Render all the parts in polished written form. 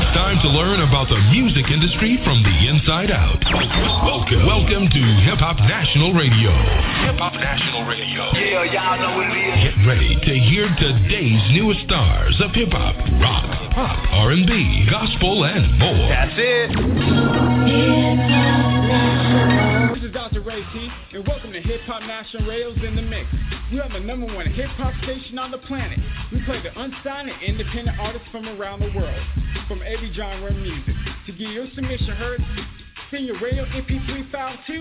Time to learn about the music industry from the inside out. Welcome to Hip Hop National Radio. Hip Hop National Radio. Yeah, y'all know what it is. Get ready to hear today's newest stars of hip hop, rock, pop, R&B, gospel, and more. That's it. This is Dr. Ray T, and welcome to Hip Hop National Radio's In the Mix. We are the #1 hip hop station on the planet. We play the unsigned and independent artists from around the world, from every genre of music. To get your submission heard, send your radio MP3 file to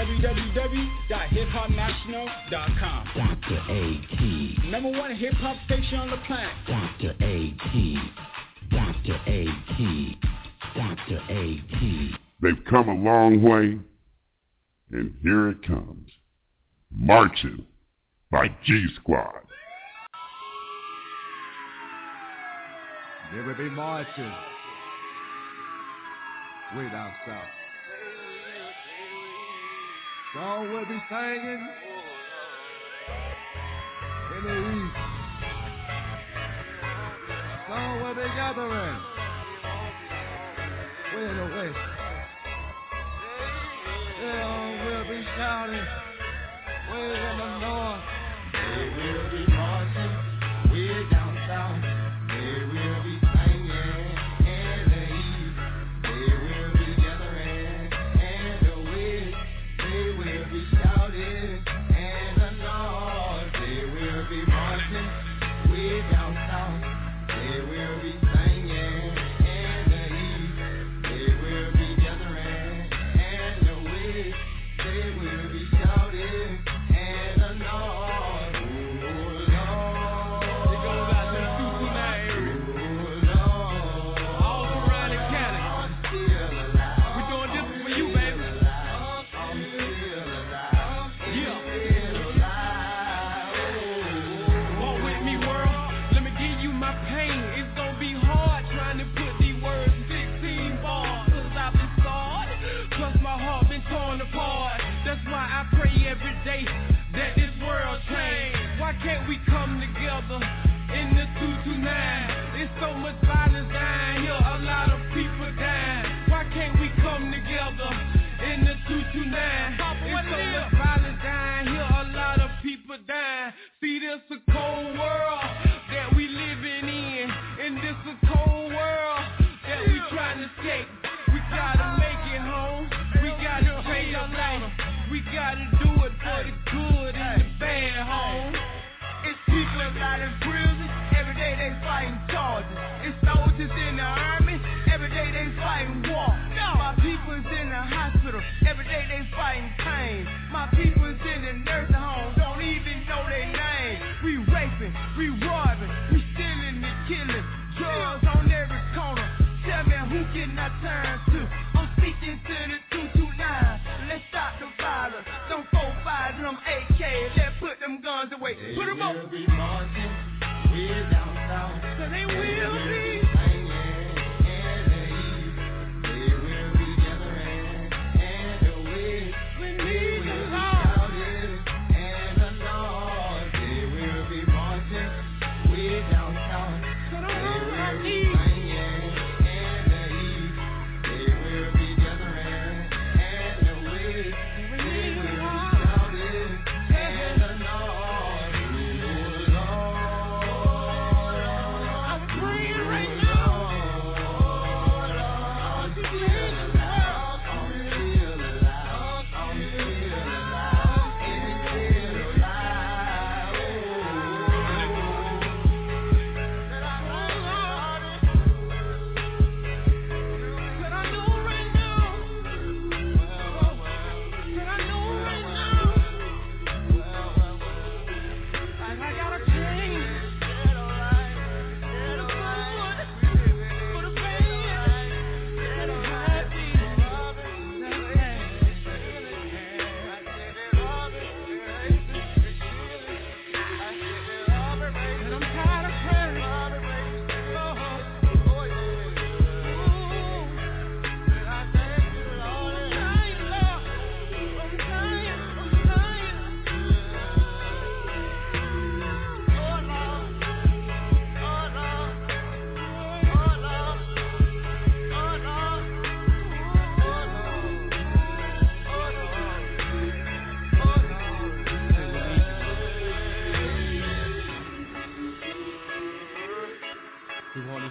www.hiphopnational.com. Dr. A.T. #1 hip hop station on the planet. Dr. A.T. Dr. A.T. Dr. A.T. They've come a long way, and here it comes. Marching by G Squad. They will be marching way down south. Song will be singing in the east. Song will be gathering way in the west. Song will be shouting way in the north. They will be marching way down south. They will be singing in the east. They will be gathering in the west. They will be shouting in the north. They will be marching way down south. They will be singing in the east. They will be gathering in the west. They will be shouting in the north. Every day that this world change. Why can't we come together in the 229? There's so much violence down here, a lot of people dying. Why can't we come together in the 229? There's so much violence down here, a lot of people dying. See, this a cold world that we living in, and this a cold world that we trying to escape. We gotta make it home. We gotta change our life. We gotta do it for the good and the bad, home. It's people out in prison, every day they fighting charges. It's soldiers in the army, every day they fighting war. My people's in the hospital, every day they fighting pain. My people's in the nursing home, don't even know their name. We raping, we robbing, we stealing and killing. Drugs on every corner, tell me who can I turn to? I'm speaking to the 229. Let's stop the violence. Don't 4-5 them AK. Let's put them guns away. Put them up. They will be marching way down south. So they will be singing in the east. They will be gathering in the west. We need the Lord in the north. They will be marching way down south. So they will be singing in the east. They will be gathering in the west. They will be shouting in the north. I'm praying right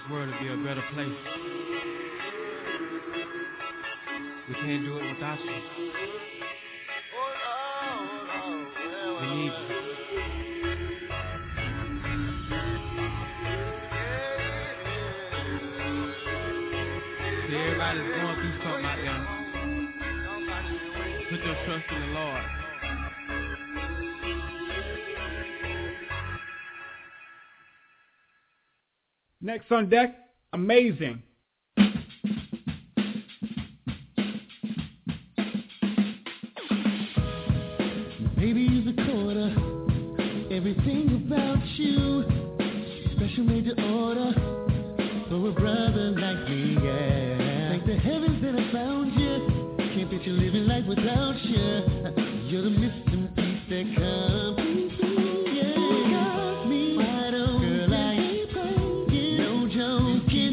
world to be a better place. We can't do it without you. We need you. See, everybody's going through something out there. Put your trust in the Lord. Next on deck, Amazing. Baby, you're the quarter. Everything about you, special made to order for a brother like me. Yeah, thank the heavens that I found you. Can't picture living life without you. You're the missing piece that completes me. Yeah, you got me wide open. Girl, I ain't playing, no joking.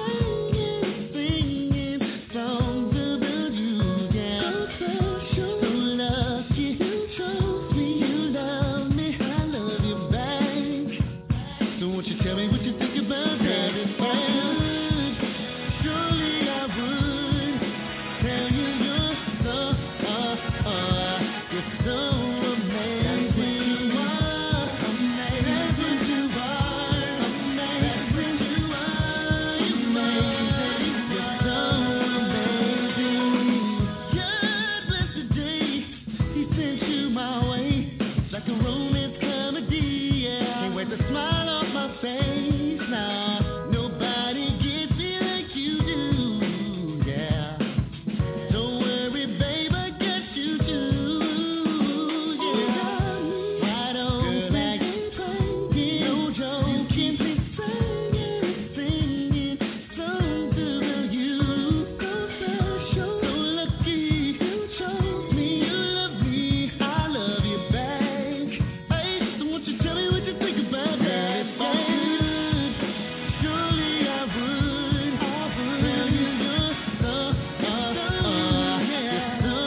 Singing songs about you. Yeah, so special, so lucky. You chose me, you love me, I love you back. So won't you tell me what you think about that? It's fine. Surely I would tell you you're so, you're so amazing. You are amazing. That's what you are. Amazing. That's what you are. Amazing. You're so amazing. God bless the day He sent you my way. It's like a romance comedy. Yeah, can't wait to smile off my face now. Nobody gets me like you do. Yeah. Don't worry, babe, I got you too. Yeah. Wide open, like no joking, singing songs about you. So special, so lucky. You chose me, you love me, I love you back. Hey, so won't you tell me what you think about that? If I could, surely I would tell you you're so, you're so amazing. You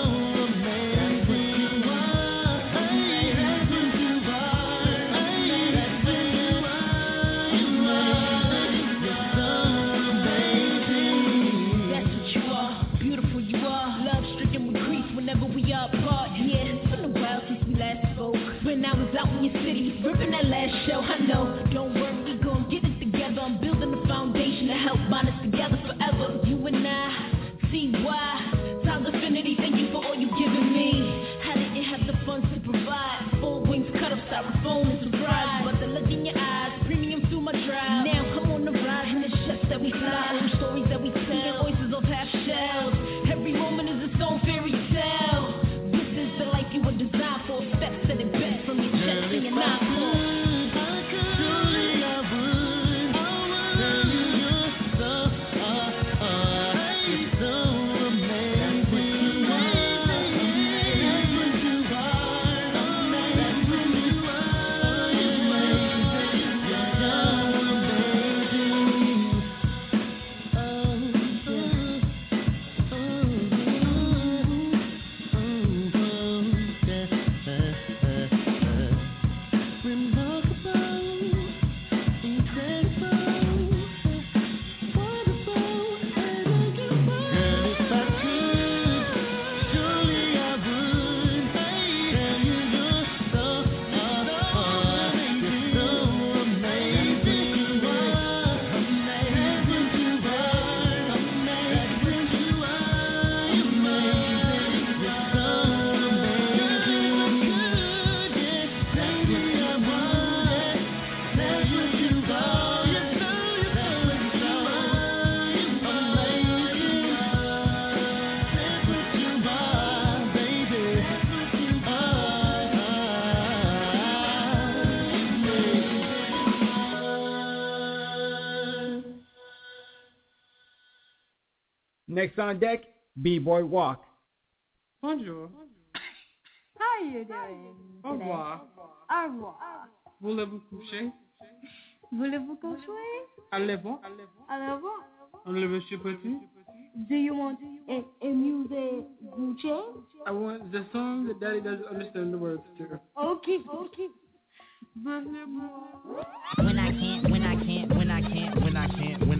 are, hey, that's what you are, hey, that's what you are, That's what you are, beautiful you are. Love stricken with grief whenever we are apart. Yeah, it's been a while since we last spoke. When I was out in your city, ripping that last show. I know, don't worry, we gon' get it together. I'm building a foundation to help bind us together forever. You and I, see why. Times Affinity, thank you for all you've given me. I didn't have the funds to provide. Full wings, cut up styrofoam and surprise. But the look in your eyes, premium through my drive. Now I'm on the ride, and it's just that we fly. Old stories that we tell, voices of half shells. Every moment is its own fairy tale. This is the life you were designed for. Steps that it bent from your chest to your non-core. surely I would tell you you're so, you're so amazing. That's what you are. That's what you are. That's what you are. You're so Next on deck, B-Boy Walk. Bonjour. How are you doing? Au revoir. Au revoir. Voulez-vous coucher? Voulez-vous coucher? Allez-vous? Au revoir. Le monsieur petit? Do you want a music coucher? I want the song that Daddy doesn't understand the words to. Okay. When I can't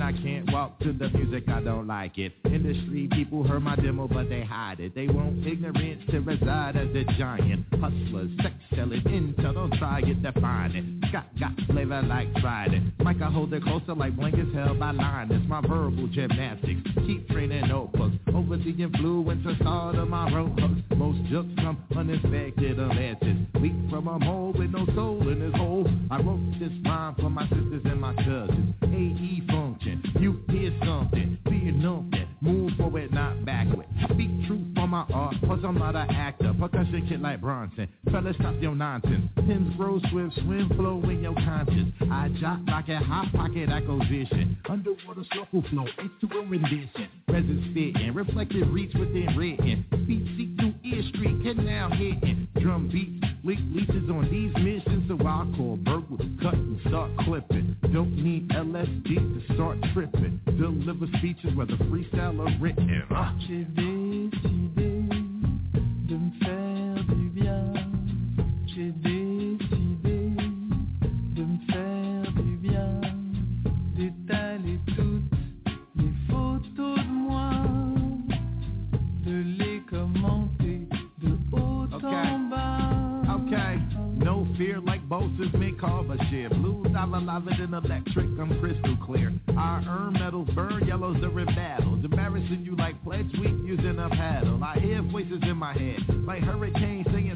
and I can't walk to the music, I don't like it. Industry people heard my demo, but they hide it. They want ignorance to reside as a giant. Hustlers, sex selling, intel, don't try it, define it. Scott got flavor like Friday. Mike, I hold it closer like blankets held by Linus. My verbal gymnastics, keep training notebooks. Over the influence of start of my road hooks. Most jokes come unexpected unanswered. Weak from a mole with no soul in his hole. I wrote this rhyme for my sisters and my cousins. AE function, you hear something, fear nothing. Move forward, not backward. Speak truth for my art, plus I'm not an actor. Percussion kid like Bronson. Fellas, stop your nonsense. Pins grow swift, swim, flow in your conscience. I jot like a hot pocket acquisition. Underwater circle flow, into a rendition. Presence fitting, reflective reach within written. Feet seek through ear street, get now hitting. Drum beats, leak leeches on these missions. So I call Berg with a cut and start clipping. Don't need LSD to start tripping. Deliver speeches whether freestyle or written. J'ai décidé de me faire du bien. J'ai décidé de me faire du bien. D'étaler toutes les photos de moi, de les commenter de haut en bas. Okay, no fear like Bosa's mid carver share. Blue dollar liver than electric, I'm crystal clear. I earn medals, burn yellows, they're in battles. Embarrassing you like pledge week using a paddle. I hear voices in my head, like hurricanes singing.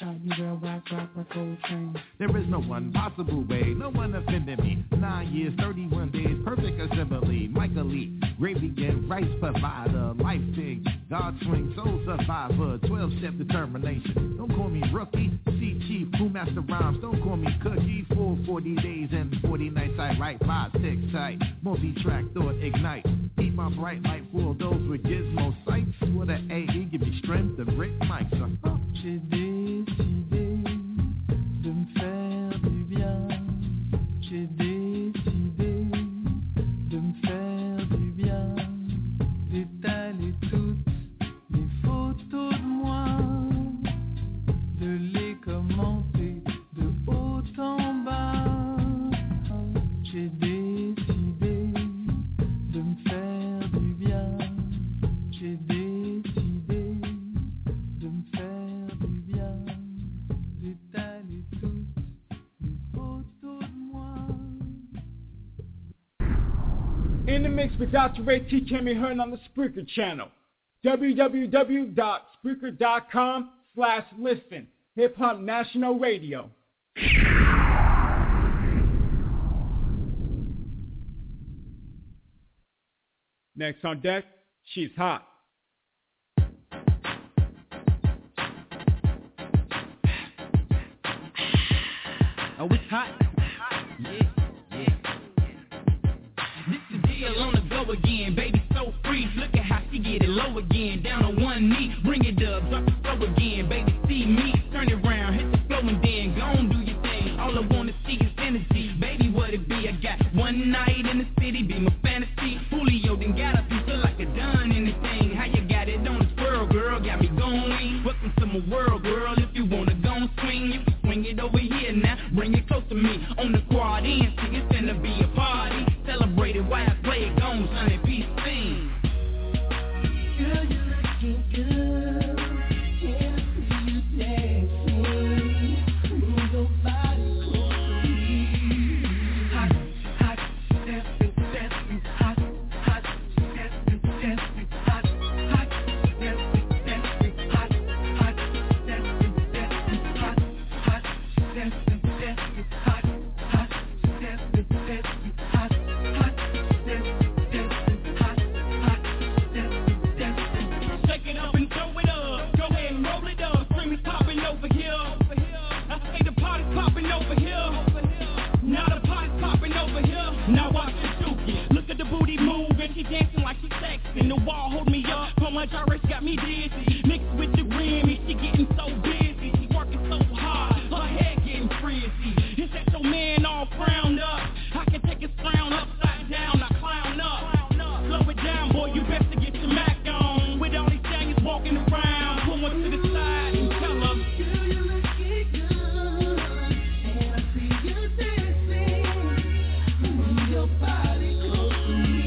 There is no one possible way, no one offended me. 9 years, 31 days, perfect assembly. Michael Lee, gravy and rice provider. Life thing, God swing, soul survivor. 12-step determination. Don't call me rookie. See chief, who master rhymes. Don't call me cookie. Full 40 days and 40 nights. I write 5, 6 tight. Multi-track thought ignite. Keep my bright light for those with gizmo sights. With an AE, give me strength and Rick Mike. J'ai décidé de me faire du bien. J'ai décidé de me faire du bien. D'étaler toutes les photos de moi, de les commenter de haut en bas. J'ai décidé de me faire du bien. J'ai décidé de me faire du bien. D'étaler toutes les photos de moi. In the mix with Dr. Ray T can be heard on the Spreaker channel. www.spreaker.com/listen. Hip Hop National Radio. Next on deck, she's hot. Oh, it's hot. Yeah. This is deal on the go again, baby, so free. Look at how she get it low again, down on one knee. Bring it up, drop the flow again, baby, see me. Turn it around, hit the flow and then go on, do your thing. All I wanna see is energy, baby, what it be? I got one night in the city, be my fantasy. Julio done got us, you feel like a done anything. How you got it on this world, girl, got me going. Welcome to my world, girl, if you wanna go and swing, you can swing it over here now. Bring it close to me, on the quad end, see it's gonna be a party. Celebrate it while I play it, gone, son, and peace, sing. Girl, you're looking good. Can't see you dancing. Move your body close to me. Hot, dancing, hot, dancing, hot, dancing, hot, dancing, hot, dancing, hot, Shake it up and throw it up. Go ahead and roll it up. Scream is popping over here. I say the party's popping over here. Now the party's popping over here. Now watch the Dookie. Look at the booty move and she dancing like she's sexy. The wall hold me up. So much RS got me dizzy. Mixed with the Grammy, she getting so busy. She working so hard, her head getting frizzy. Is that your man all frowned up? I can take his frown upside down, I clown up. Slow it down, boy, you best to get your Mac on. With all these stallions walking around, pull one to the side and tell them. Girl, you're looking good. And I see you dancing. Move your body close to me.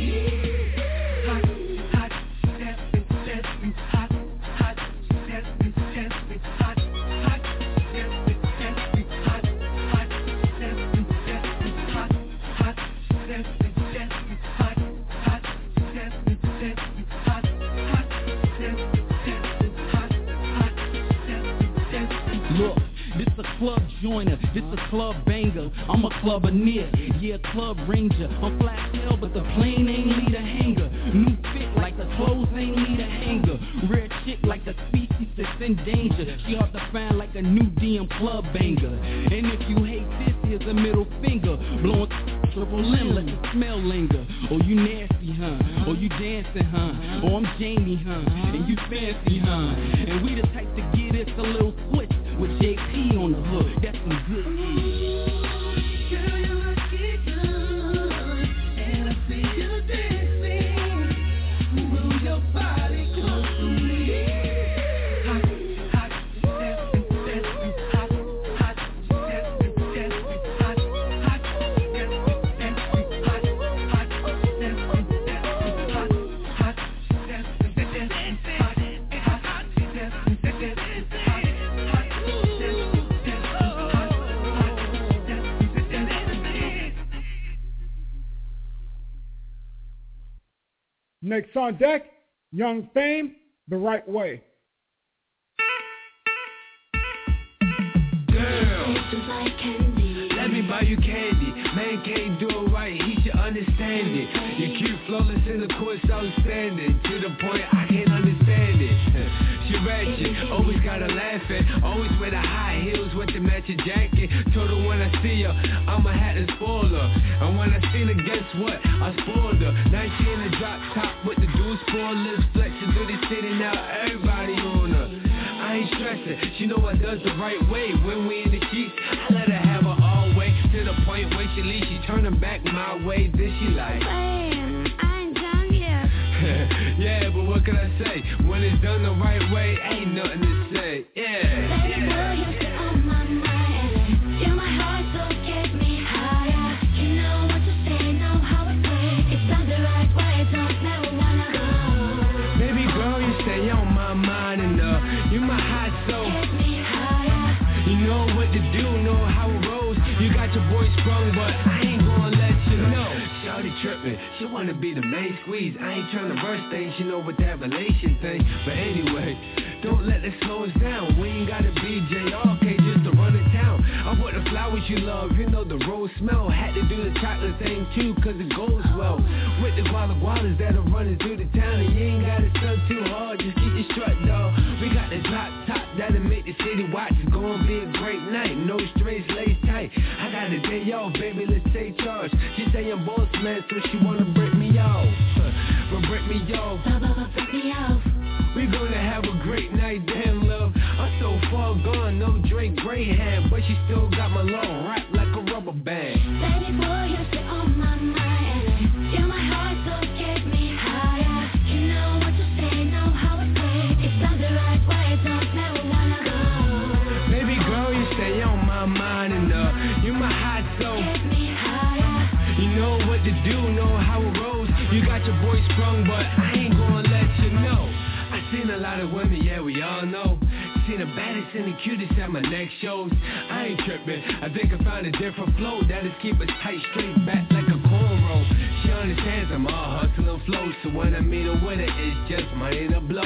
This a club banger, I'm a clubber near. Yeah, club ranger, I'm fly as hell, but the plane ain't lead a hanger. New fit like the clothes ain't lead a hanger. Rare chick like a species that's in danger. She hard to find like a new DM club banger. And if you hate this, here's a middle finger. Blowing triple limb, let the smell linger. Oh, you nasty, huh? Oh, you dancing, huh? Oh, I'm Jamie, huh? And you fancy, huh? And we the type to get us a little switch with JP on the hook. That's some good shit. Girl, you looking good, and I see you dancing. Move your body close to me. Hot, hot, dancing, dancing, hot, hot, dancing, dancing, hot, hot, dancing, dancing, hot, hot, dancing, dancing, hot, hot, dancing, dancing, hot, hot, dancing, dancing, hot. Next on deck, Young Fame, The Right Way. Girl, let me buy you candy. Man can't do it right, he should understand it. Your cute, flawless in the course outstanding. To the point I can't understand it. She ratchet, always gotta laugh at. Always wear the high heels with the matching jacket. Told her when I see her, I'ma have to spoil her. And when I seen her, guess what? I spoiled her. Now she in the drop top with the dual spoilers. Flexing through the city, now everybody on her. I ain't stressing, she know I does the right way. When we in the sheets, I let her have her all way. To the point where she leaves, she turning back my way. Then she like, Man, I ain't done yet. yeah, but what can I say? When it's done the right way, ain't nothing to say. Yeah, Baby girl, you sit on my mind. You're my heart, so get me higher. You know what to say, know how to play. It's done the right way, don't never wanna go. Baby girl, you stay on my mind enough. You my hot soul. Get me higher. You know what to do, know how it rolls. You got your boy sprung, but I ain't gonna let you know. Shawty trippin', she wanna be the main squeeze. I ain't tryna burst things, you know, with that relation thing. But anyway, don't let it slow us down. We ain't gotta be JRK just to run the town. I bought the flowers you love, you know the rose smell. Had to do the chocolate thing too, cause it goes well. With the gualas that are running through the town. And you ain't gotta sell too hard, just keep your strut, dog. We got the drop top that'll make the city watch. It's gonna be a great night, no straights, lace tight. I got a day off, baby, let's take charge. She say I'm boss man, so she wanna break me off. But break me off. Break me off. We gonna have a great night, damn love. I'm so far gone, no Drake Greyhound, but she still got my long rap like a rubber band. Baby boy, you sit on my mind. You're my heart, so get me higher. You know what to say, know how to play. It's done the right way, don't never wanna go. Baby girl, you stay on my mind enough. You my hot soul. Get me higher. You know what to do, know how it rolls. You got your boy sprung, but I ain't gonna let you know. I seen a lot of women, yeah, we all know. Seen the baddest and the cutest at my next shows. I ain't tripping, I think I found a different flow that'll keep us tight, straight back like a cornrow. She understands I'm all hustle and flow, so when I meet her with it, it's just money to blow.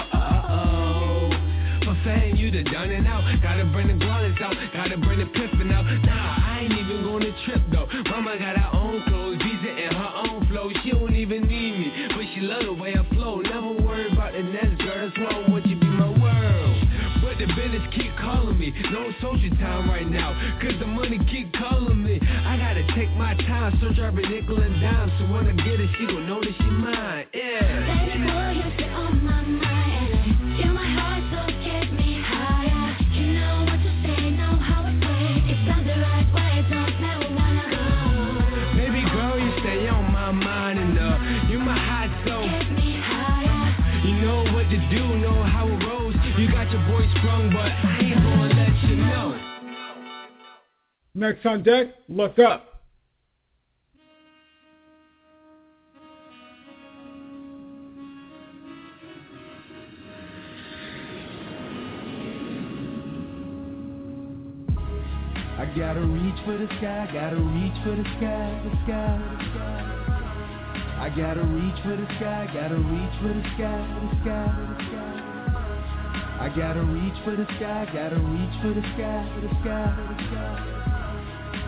For fame, you done done it out. Gotta bring the gualas out, gotta bring the piffin' out. Nah, I ain't even gonna trip though. Mama got her own clothes, visa and her own flow. She don't even need me, but she love the way I flow. Never worry about the next girl, that's why I want you to be my world. But the business keep calling me, no social time right now, cause the money keep calling me. I gotta take my time, search every nickel and dime, so when I get it, she gon' know that she mine, yeah. Baby boy, you sit on my mind. You're my heart, so get me higher. You know what to say, know how to play. It's done the right way, don't never wanna go. Baby girl, you stay on my mind enough. You my hot soul. Get me higher. You know what to do, know how it rolls. You got your boy sprung, but I ain't gonna let you know. Next on deck, Look Up. I gotta reach for the sky, gotta reach for the sky, the sky, the sky. I gotta reach for the sky, gotta reach for the sky, the sky, the sky. I gotta reach for the sky, gotta reach for the sky, the sky, the sky.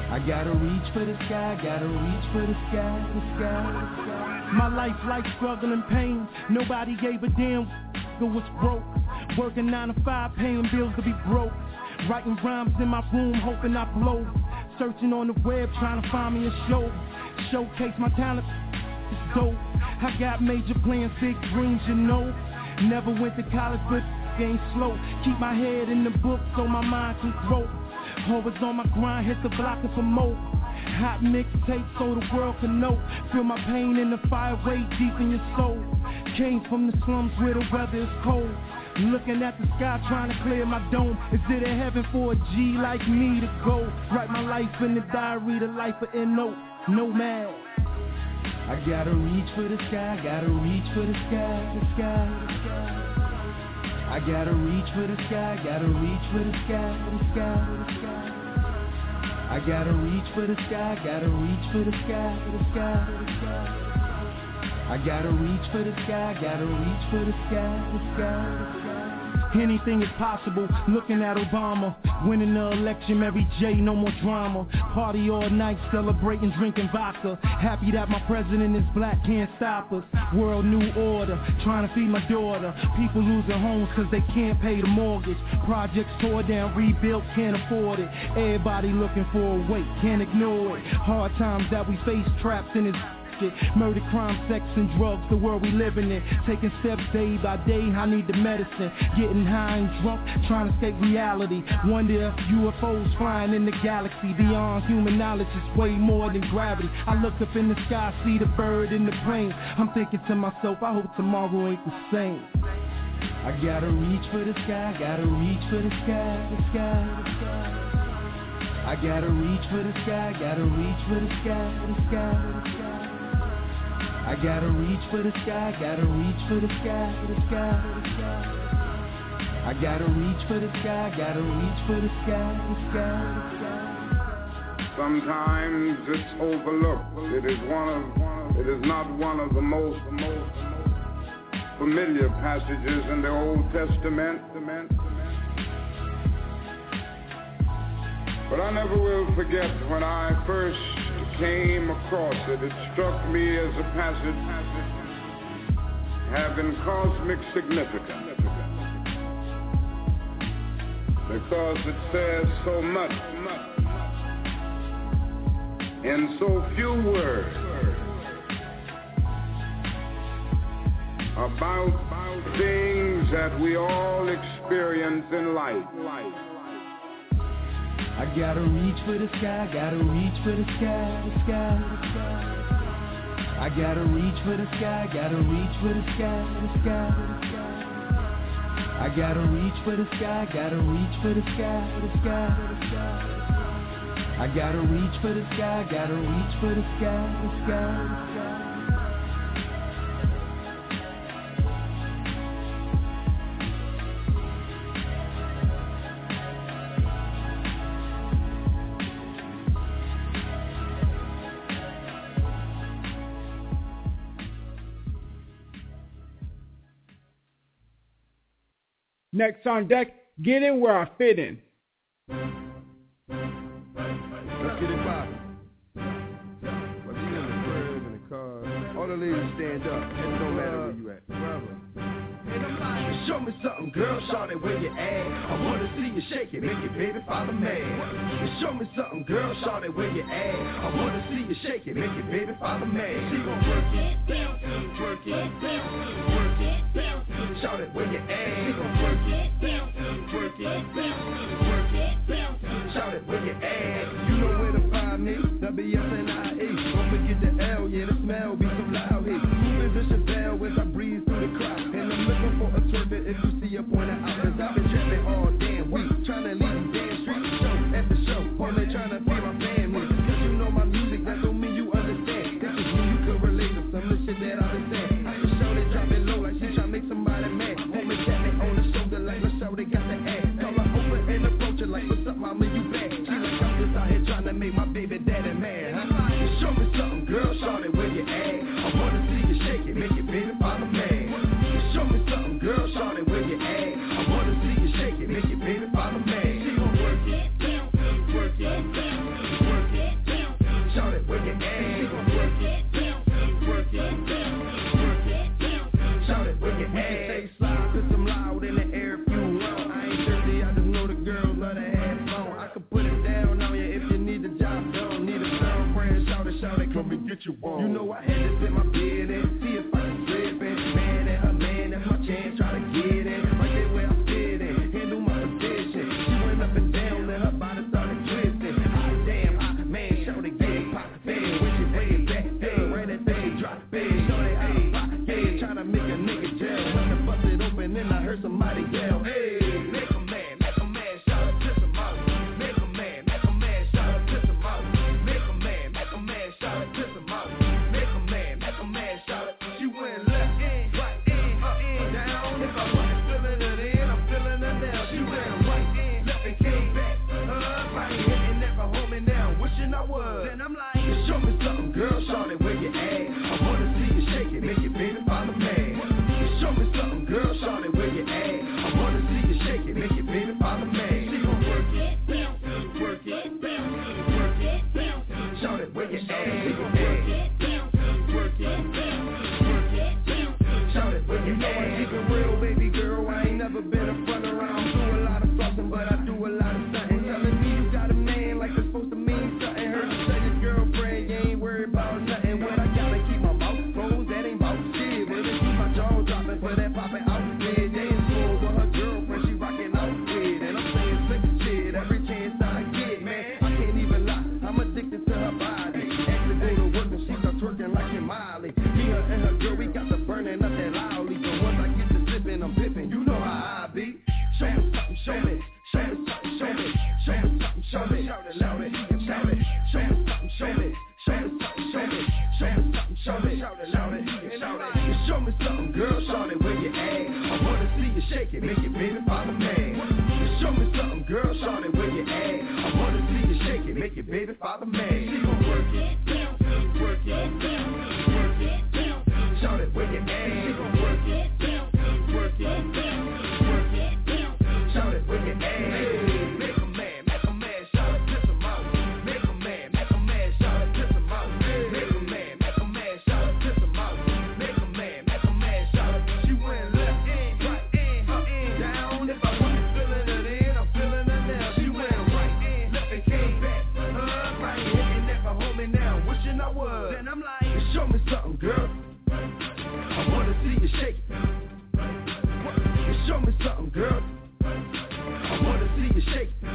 I gotta reach for the sky, gotta reach for the sky, the sky, the sky. My life like struggle and pain. Nobody gave a damn who was broke. Working 9 to 5, paying bills to be broke. Writing rhymes in my room, hoping I blow. Searching on the web, trying to find me a show. Showcase my talent, it's dope. I got major plans, big dreams, you know. Never went to college, but ain't slow. Keep my head in the book so my mind can grow. Always on my grind, hit the block and promote. Hot mixtape so the world can know. Feel my pain in the fire way deep in your soul. Came from the slums where the weather is cold. Looking at the sky trying to clear my dome. Is it a heaven for a G like me to go? Write my life in the diary, the life of N.O. Nomad. I gotta reach for the sky, gotta reach for the sky, the sky, the sky. I gotta reach for the sky, gotta reach for the sky, the sky, the sky. I gotta reach for the sky, gotta reach for the sky, the sky, the sky. I gotta reach for the sky, gotta reach for the sky, the sky, the sky. Anything is possible, looking at Obama. Winning the election, Mary J, no more drama. Party all night, celebrating, drinking vodka. Happy that my president is black, can't stop us. World new order, trying to feed my daughter. People losing homes cause they can't pay the mortgage. Projects tore down, rebuilt, can't afford it. Everybody looking for a way, can't ignore it. Hard times that we face, trapped in this murder, crime, sex, and drugs, the world we living in. Taking steps day by day, I need the medicine. Getting high and drunk, trying to escape reality. Wonder if UFOs flying in the galaxy. Beyond human knowledge is way more than gravity. I look up in the sky, see the bird in the plane. I'm thinking to myself, I hope tomorrow ain't the same. I gotta reach for the sky, gotta reach for the sky, the sky, the sky. I gotta reach for the sky, gotta reach for the sky, the sky, the sky. I gotta reach for the sky, gotta reach for the sky, the sky, the sky. I gotta reach for the sky, gotta reach for the sky, the sky, the sky. Sometimes it's overlooked. It is not one of the most familiar passages in the Old Testament. But I never will forget when I first came across it. It struck me as a passage having cosmic significance because it says so much in so few words about things that we all experience in life. I gotta reach for the sky, gotta reach for the sky, the sky, the sky. I gotta reach for the sky, gotta reach for the sky, the sky, the sky. I gotta reach for the sky, gotta reach for the sky, the sky, the sky. I gotta reach for the sky, gotta reach for the sky, the sky, the sky. Next on deck, get in where I fit in. Let's get it poppin'. What's in the crib and the cars? All the ladies stand up. It don't matter where you at. Brother. Show me something, girl, shout it where you at. I wanna see you shake it, make it, baby, follow me. Show me something, girl, shout it where you at. I wanna see you shake it, make it, baby, follow me. She gon' work it, bounce it, work it, bounce it, work it, bounce it. Shout it where you at. She gon' work it, bounce it, work it, bounce it, work it, bounce it. Shout it where you at. You know where to find me, WSNIE. Don't forget the L, yeah, the smell be so loud here. Moving the Chevelle as I breeze through the crowd. And I'm looking for a turbine if you see a point out. Cause I've been trapping all damn week, trying to leave these damn streets. Show after show, only trying to feed my family. Cause you know my music, that don't mean you understand. This is when you can relate to some of the shit that I been saying. I can show they drop it low like she tryna make somebody mad. Homie tap me on the shoulder like the show they got the ass. Call her over and approach her like, what's up, mama, you back? She like, I'm just out here trying to make my baby daddy mad, huh? Show me something, girl, shout it where you at. I wanna see you shake it, make it, baby, follow me. Show me something, girl, shout it where you at. I wanna see you shake it, make it, baby. it where you at. She gon' work it, bounce it, work it, bounce it, work it, bounce it. Shout it where you at. We can stay slide, cause I'm loud in the air if you want. I ain't thirsty, I just know the girls love to have fun. I could put it down on you if you need the job done. Need a girlfriend, shout it, come and get you one. You know I had to fit my bed in, see if I can slip in. Man and her man, that's my chance, try to get in. Right there where I fit in, handle my position. She went up and down and her body started twisting. Damn, man, shout it, get it, pop, bang. When she bring it back, bang, right that thing, drop, bang. Shout it, hey, yeah, tryna make a nigga jail. When I bust it open, then I heard somebody yell, hey, make a man, shout it, piss him out. Make a man, shout it, piss him out. Make a man, shout it, piss him out. Make a man, shout it. She went left in, right in, up in, down. If I wasn't feeling it in, I'm feeling it now. She went right in, left and came back. Right hitting never home and now, wishing I was. Then I'm like, show me something, girl, shout it where you at. I wanna see you shake it, make it, baby, follow me. Show me something, girl, shout it where you at. I wanna see you shake it, make it, baby, follow me. She gon' work it, bounce it, work it, bounce it, work it, bounce it. Shout it where you at. She gon' work it, bounce it, work it, bounce it, work it, bounce it. Shout it where you at. You know I keep it real, baby girl. I ain't never been a front around. Do a lot of flossing, but I do a lot of something. Telling me you got a man like it's supposed to mean something. Heard you say your girlfriend, you ain't worried about nothing. What I gotta keep my mouth closed, that ain't about shit. But if keep my jaw dropping for that poppin' outfit. They in school with her girlfriend, she rockin' outfit. And I'm saying slick shit every chance I get, man. I can't even lie, I'm addicted to her body. Actually go to work and she start twerking like she Miley. Me, her, and her girl, we got the burning up that loudly. So once I get to sippin', I'm pippin', you know how I be. Show me something, show me. Show me something, show me. Show me something, show me. Shout it loud and shout it. Show me something, show me. Show me something, show me. Show me something, show me. Shout it loud and shout it. Show me something, girl, shout it where you at. I wanna see you shake it, make it, baby, follow me. Show me something, girl, shout it where you at. I wanna see you shake it, make it, baby, follow me. She gon' work it, bounce it, work it, bounce it, work it, bounce it. Shout it where you at. She gon' work it, bounce it, work it, bounce it, work it, bounce it. Shout it where you at. Make a man, shout it, piss him out. Make a man, shout it, piss him out. Make a man, shout it, piss him out. Make a man, shout it. She went left in, right in, up in, down. If I wasn't feeling it in, I'm feeling it now. She went right in, left and came back. Right hitting never home and now, wishing I was. Then I'm like, show me something, girl. I wanna see you shake it. Show me something, girl. I wanna see you shake it.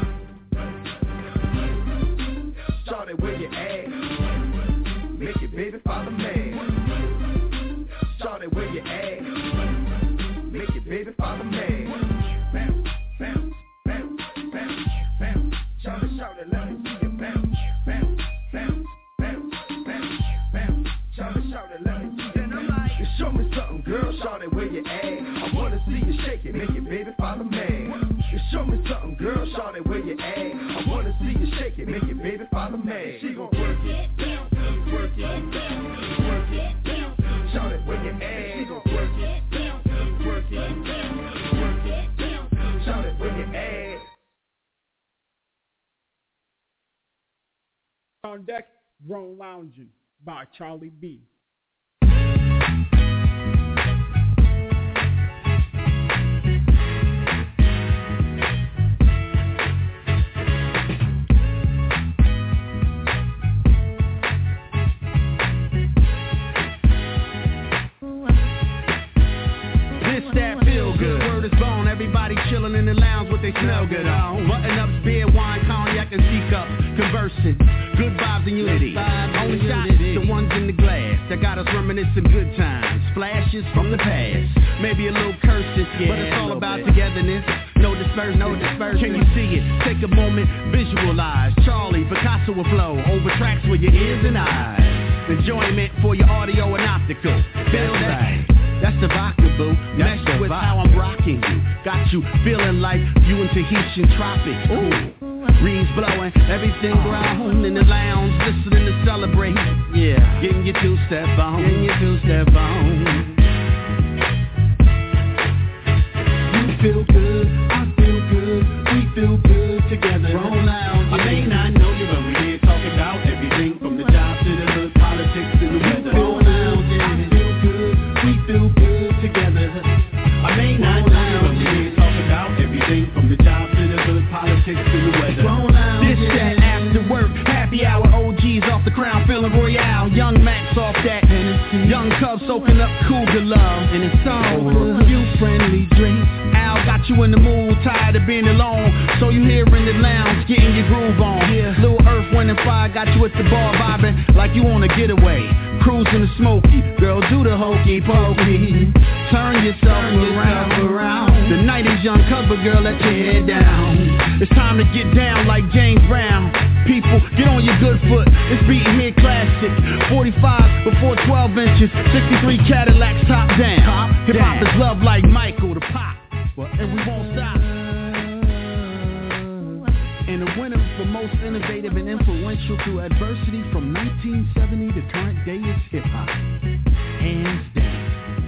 Shout it where you at. Make it, baby, follow me. Shout it where you at. Make it, baby, follow me. Bounce, bounce, bounce, bounce, bounce. Shout it, let me see you bounce, bounce, bounce, bounce, bounce, bounce. Shout it, let me see you. Then I'm like, show me something, girl. Shout it where you at. I wanna see you shake it, make it, baby, follow me. Show me something, girl, shout it where you at. I wanna see you shake it, make it, baby, follow me. She gon' work it, bounce it, work it, bounce it, work it, bounce it. Shout it where you at. She gon' work it, bounce it, work it, bounce it, work it, bounce it. Shout it where you at. On deck, Grown Lounging by Charlie B. Everybody chillin' in the lounge with they smell good on. Button ups, beer, wine, cognac, and teacup. Conversing, good vibes and unity. Only shots, the ones in the glass that got us reminiscing good times. Flashes from the past, maybe a little cursing, but it's all about togetherness. No dispersion, no dispersion. Can you see it? Take a moment, visualize. Charlie, Picasso will flow over tracks with your ears and eyes. Enjoyment for your audio and optical. Feel that? That's the vodka, boo. Mesh with how I'm rocking you. Got you feeling like you in Tahitian tropics. Ooh. Breeze blowing, everything ground in the lounge, listening to celebrate. Yeah, getting your two-step on. Getting your two-step on. You feel good, I feel good, we feel good together. Roll out. I may not know you, but we here talking about everything from the job to I'm feeling royale. Young Max off that Hennessy. Young Cub soaking up Cougar love. And it's all you friendly drinks. Al got you in the mood, tired of being alone. So you here in the lounge, getting your groove on. Lil Earth, Wind and Fire got you at the bar vibing like you on a getaway. Cruising the smoky, girl do the hokey pokey. Turn yourself around. The night is young, cover girl, let your head down. It's time to get down like James Brown. People, get on your good foot. This beat here classic. 45 before 12 inches. 63 Cadillacs top down. Hip hop is love like Michael the Pop. And we won't stop. And the winner for most innovative and influential through adversity from 1970 to current day is hip hop. Hands down.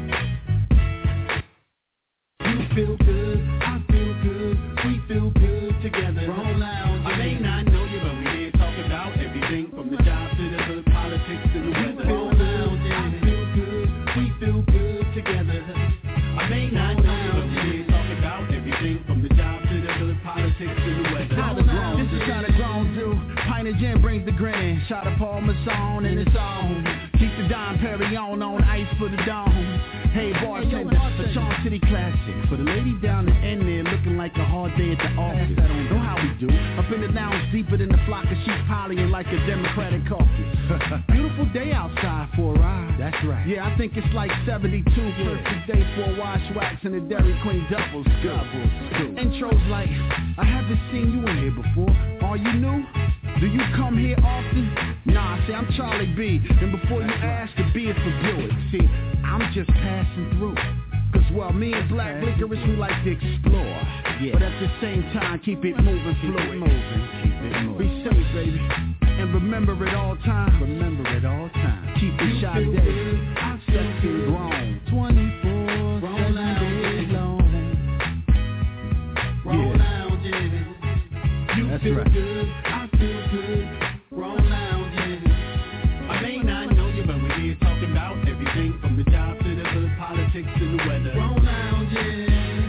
You feel good, I feel good, we feel good together. Roll out. I may not know you, but we here talking about everything from the job to the hood, politics to the weather. Roll out, I feel good, we feel good together. I may not know you, but we here talking about everything from the job to the hood, politics to the weather. This is how the grown do. Pint of gin brings the grin. Shot of Paul Masson and it's on. Keep the Dom Perignon on ice for the dome. Hey bartender, a Charm City classic. For the lady down the end there looking like a hard day at the office. I don't know how we do. Up in the lounge deeper than the flock of sheep polying like a Democratic caucus. Beautiful day outside for a ride. That's right. Yeah, I think it's like 72. Perfect day for a wash wax and a Dairy Queen double scoop. Intros like, I haven't seen you in here before. Are you new? Do you come here often? Nah, see, I'm Charlie B. And before you ask, the B is for Buick. See, I'm just passing through. Cause well, me and Black Licorice, we like to explore. Yeah. But at the same time, keep it moving fluid. Be safe, baby. And remember at all times. Keep it shot day. I set it grown. 24/7 days long. Roll out, yeah. You That's feel right. good. I feel good. Roll out, yeah. I may not know you, but we're here talking about everything from the job to the hood, politics to the weather. Roll out, yeah.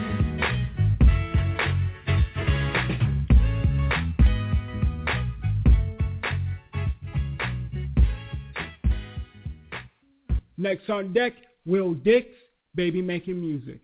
Next on deck, Will Dix, Baby Making Music.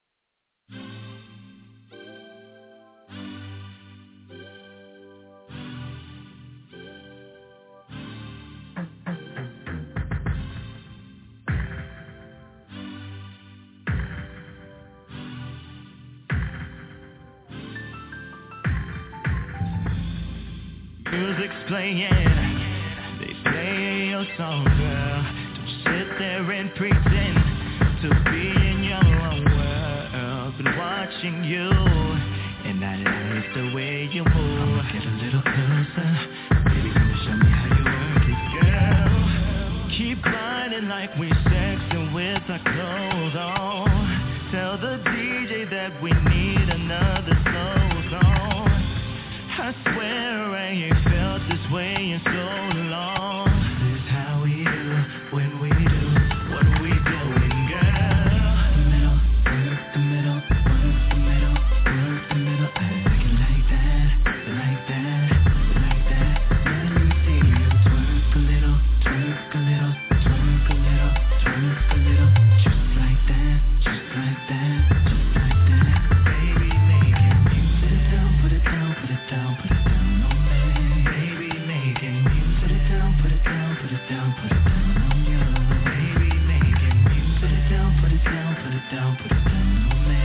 Music's playing, they play your song, girl. Don't sit there and pretend to be in your own world. Been watching you, and I like the way you move. I'ma get a little closer, baby, can you show me how you work it, girl? Keep grinding like we sexing with our clothes on. Tell the DJ that we need another slow song. I swear I ain't felt this way in so long. This is how we do when we do what we doing, girl. The middle, work the middle, work the middle, work the middle. I like it like that, like that, like that. Let me see you twerk a little, twerk a little, twerk a little, twerk a little. Just like that, just like that, just like that. Baby, making music. Put it down, put it down, put it down on me. Baby, making music. Put it down, put it down, put it down, put it down on you. Baby, making music. Put it down, put it down, put it down, put it down on me.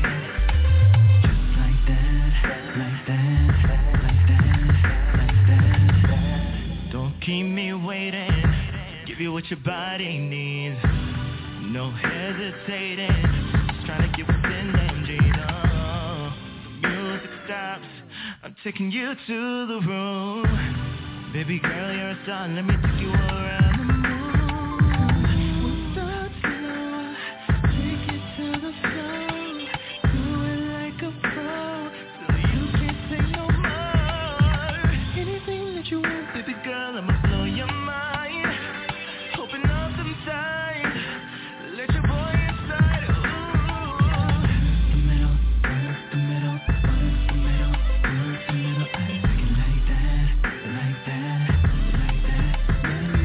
Just like that, like that, like that, like that. Don't keep me waiting. Give you what your body needs. No hesitating. Just trying to get within them jeans. The music stops. I'm taking you to the room. Baby girl, you're a star. Let me take you around the moon. We'll start slow. Take it to the floor. Do it like a pro. Till you can't say no more. Anything that you want, baby girl, I'ma blow your mind. Open up them tight. Let your boy inside. Ooh. The middle, work the middle, work the middle, work the middle. I like it like that, like that, like that. Let me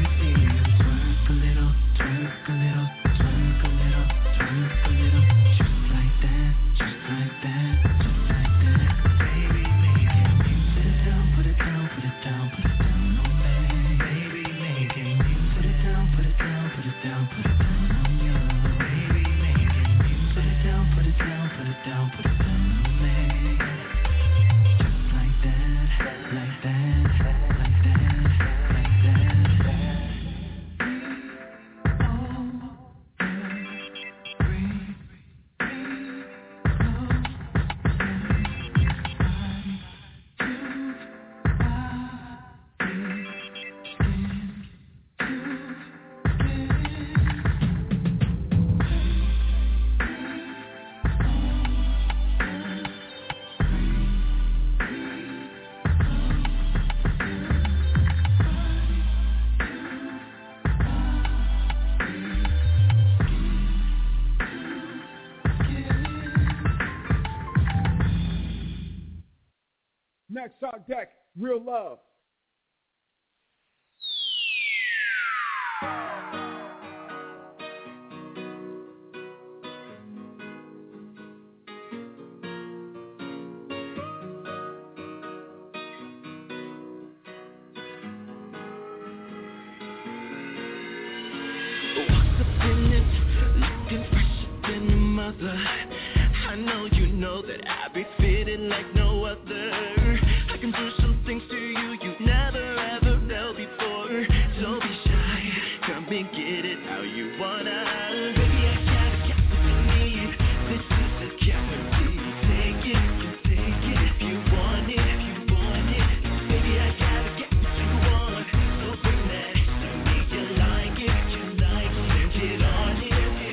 on deck, Real Love. I know you know that I be feeling like no other. I can do some things to you you never ever felt before. Don't be shy, come and get it how you wanna. Baby, I gotta get what you need. This is a guarantee. Take it, you take it if you want it, if you want it. Baby, I gotta get what you want. So bring that to me. You like it, you like it, then get on it.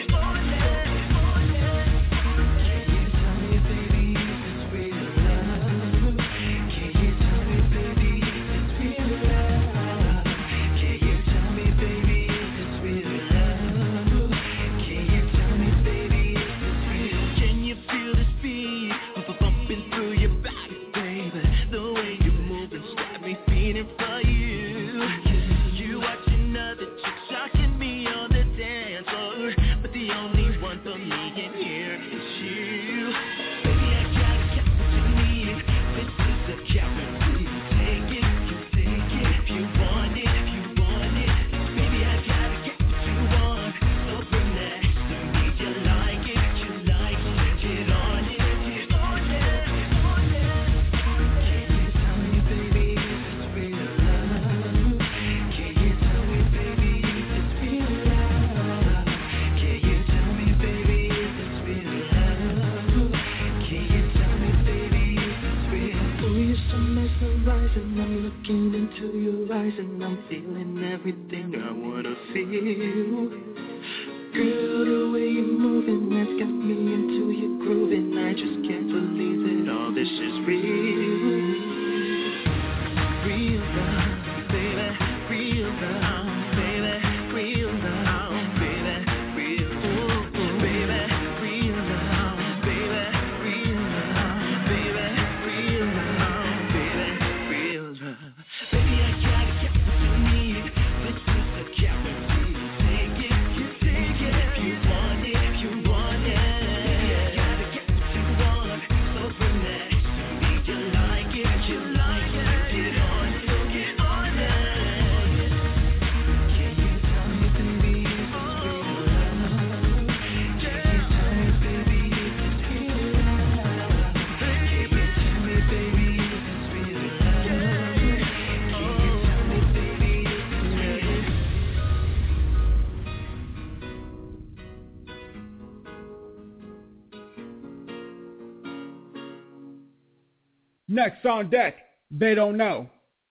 Next on deck, They Don't Know.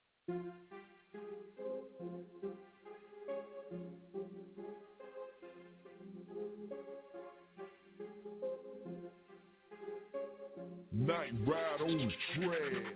Night ride on the track.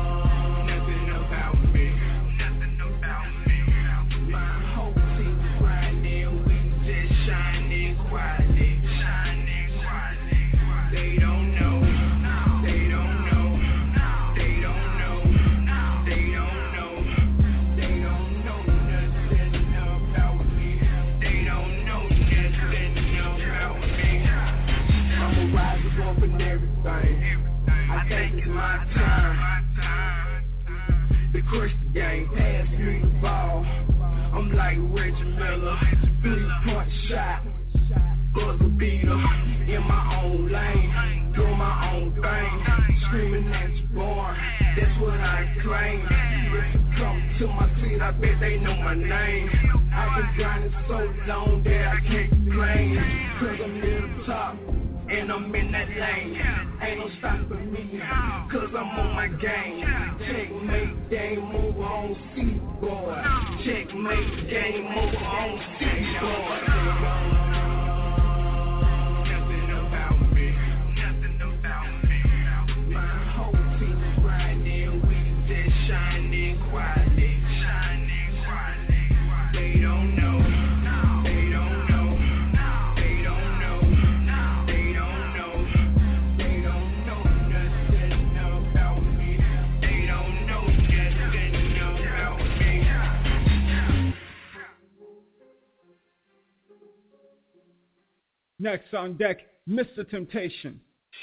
Nothing about me. going for everything. I think it's my time to crush the game, pass me the ball. I'm like Reggie Miller, 3-point shot, buzzer beater, in my own lane, doing my own thing, screaming at your boy, that's what I claim. If you come to my city, I bet they know my name. I've been grinding so long that I can't complain, cause I'm near the top, and I'm in that lane. Ain't no stopping me, cause I'm on my game. Checkmate, game over on C-boy. Checkmate, game over on C-boy. Shining quietly, they don't know, they don't know, they don't know, they don't know, they don't know nothing about me, they don't know nothing about me. Next on deck, Mr. Temptation.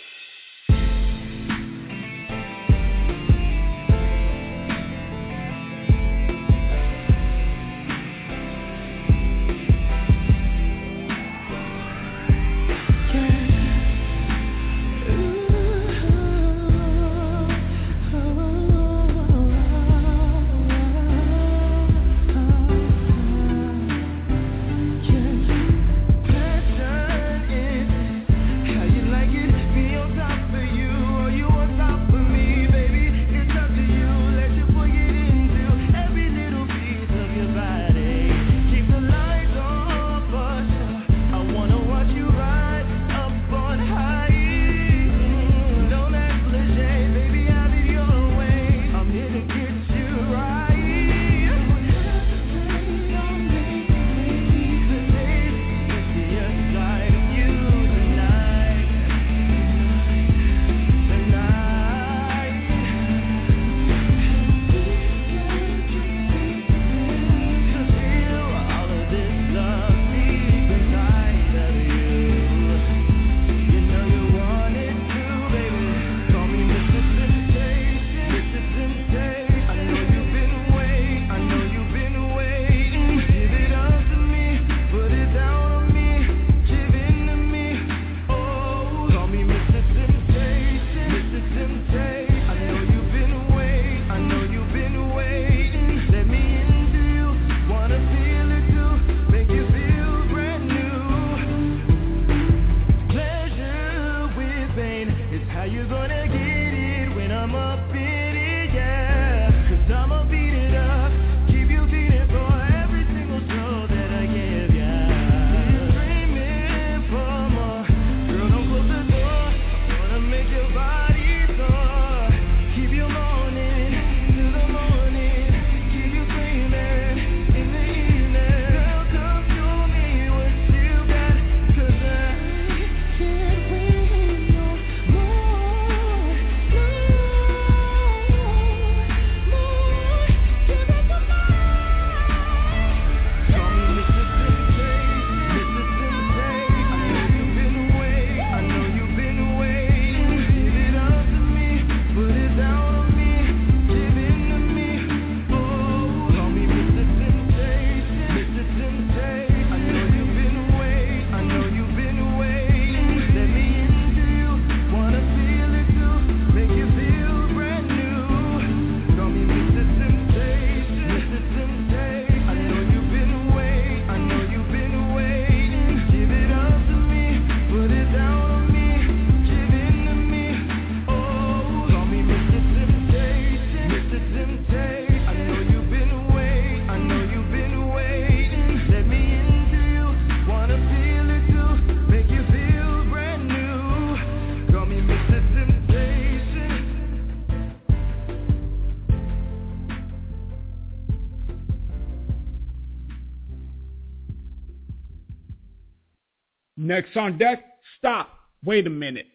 Next on deck, Stop. Wait a minute.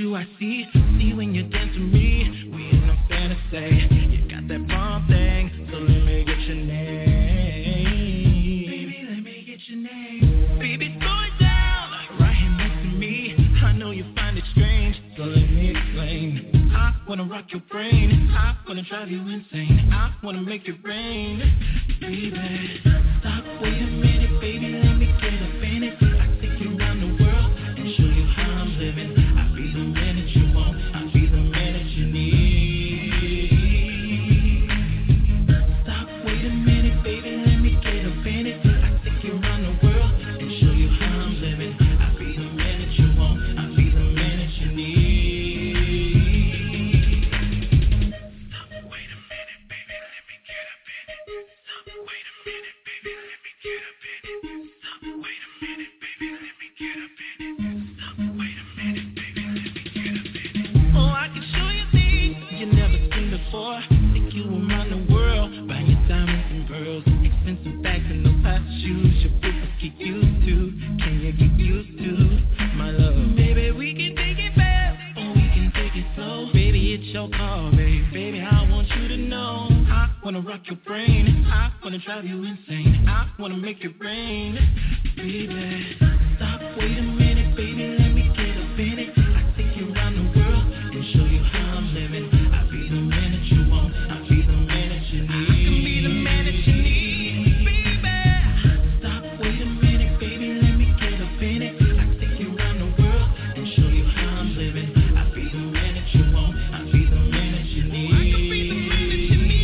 you I see when you dance with me. We in a fantasy. You got that bomb thing, so let me get your name. Baby, let me get your name. Baby, slow it down, right here next to me. I know you find it strange, so let me explain. I wanna rock your brain, I wanna drive you insane, I wanna make it rain. Baby, stop, wait a minute, baby, let me get a minute. I take you around the world and show you how I'm living. I'll be the minute you want, I'll be the minute you need. Stop, wait a minute, baby, let me get a minute. I take you around the world and show you how I'm living. I'll be the minute you want, I'll be the minute you need. Rock your brain, I wanna drive you insane, I wanna make it rain. Baby, stop, wait a minute, baby, let me get a minute. I take you around the world and show you how I'm living. I'll be the minute you want, I'll be the minute you need. I can be the minute you need, baby. Stop, wait a minute, baby, let me get a minute. I take you around the world and show you how I'm living. I'll be the minute you want, I'll be the minute you need. I can be the minute you need.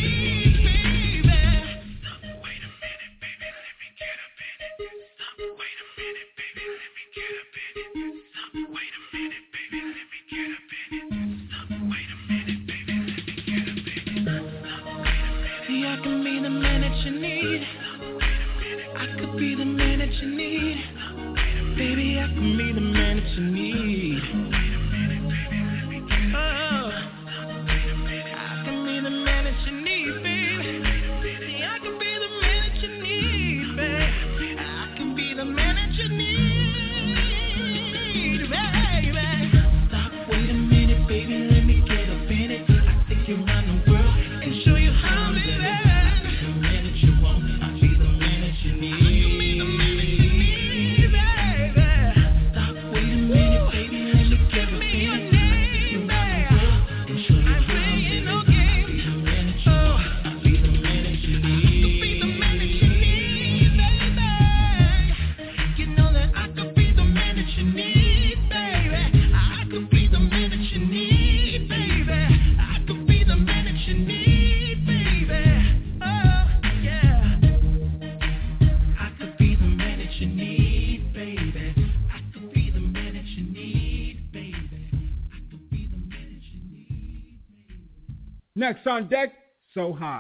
Next on deck, So High.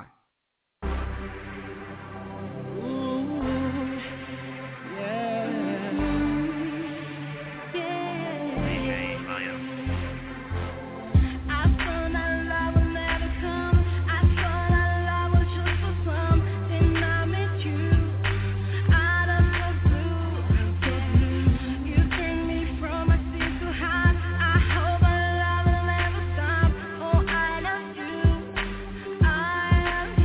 I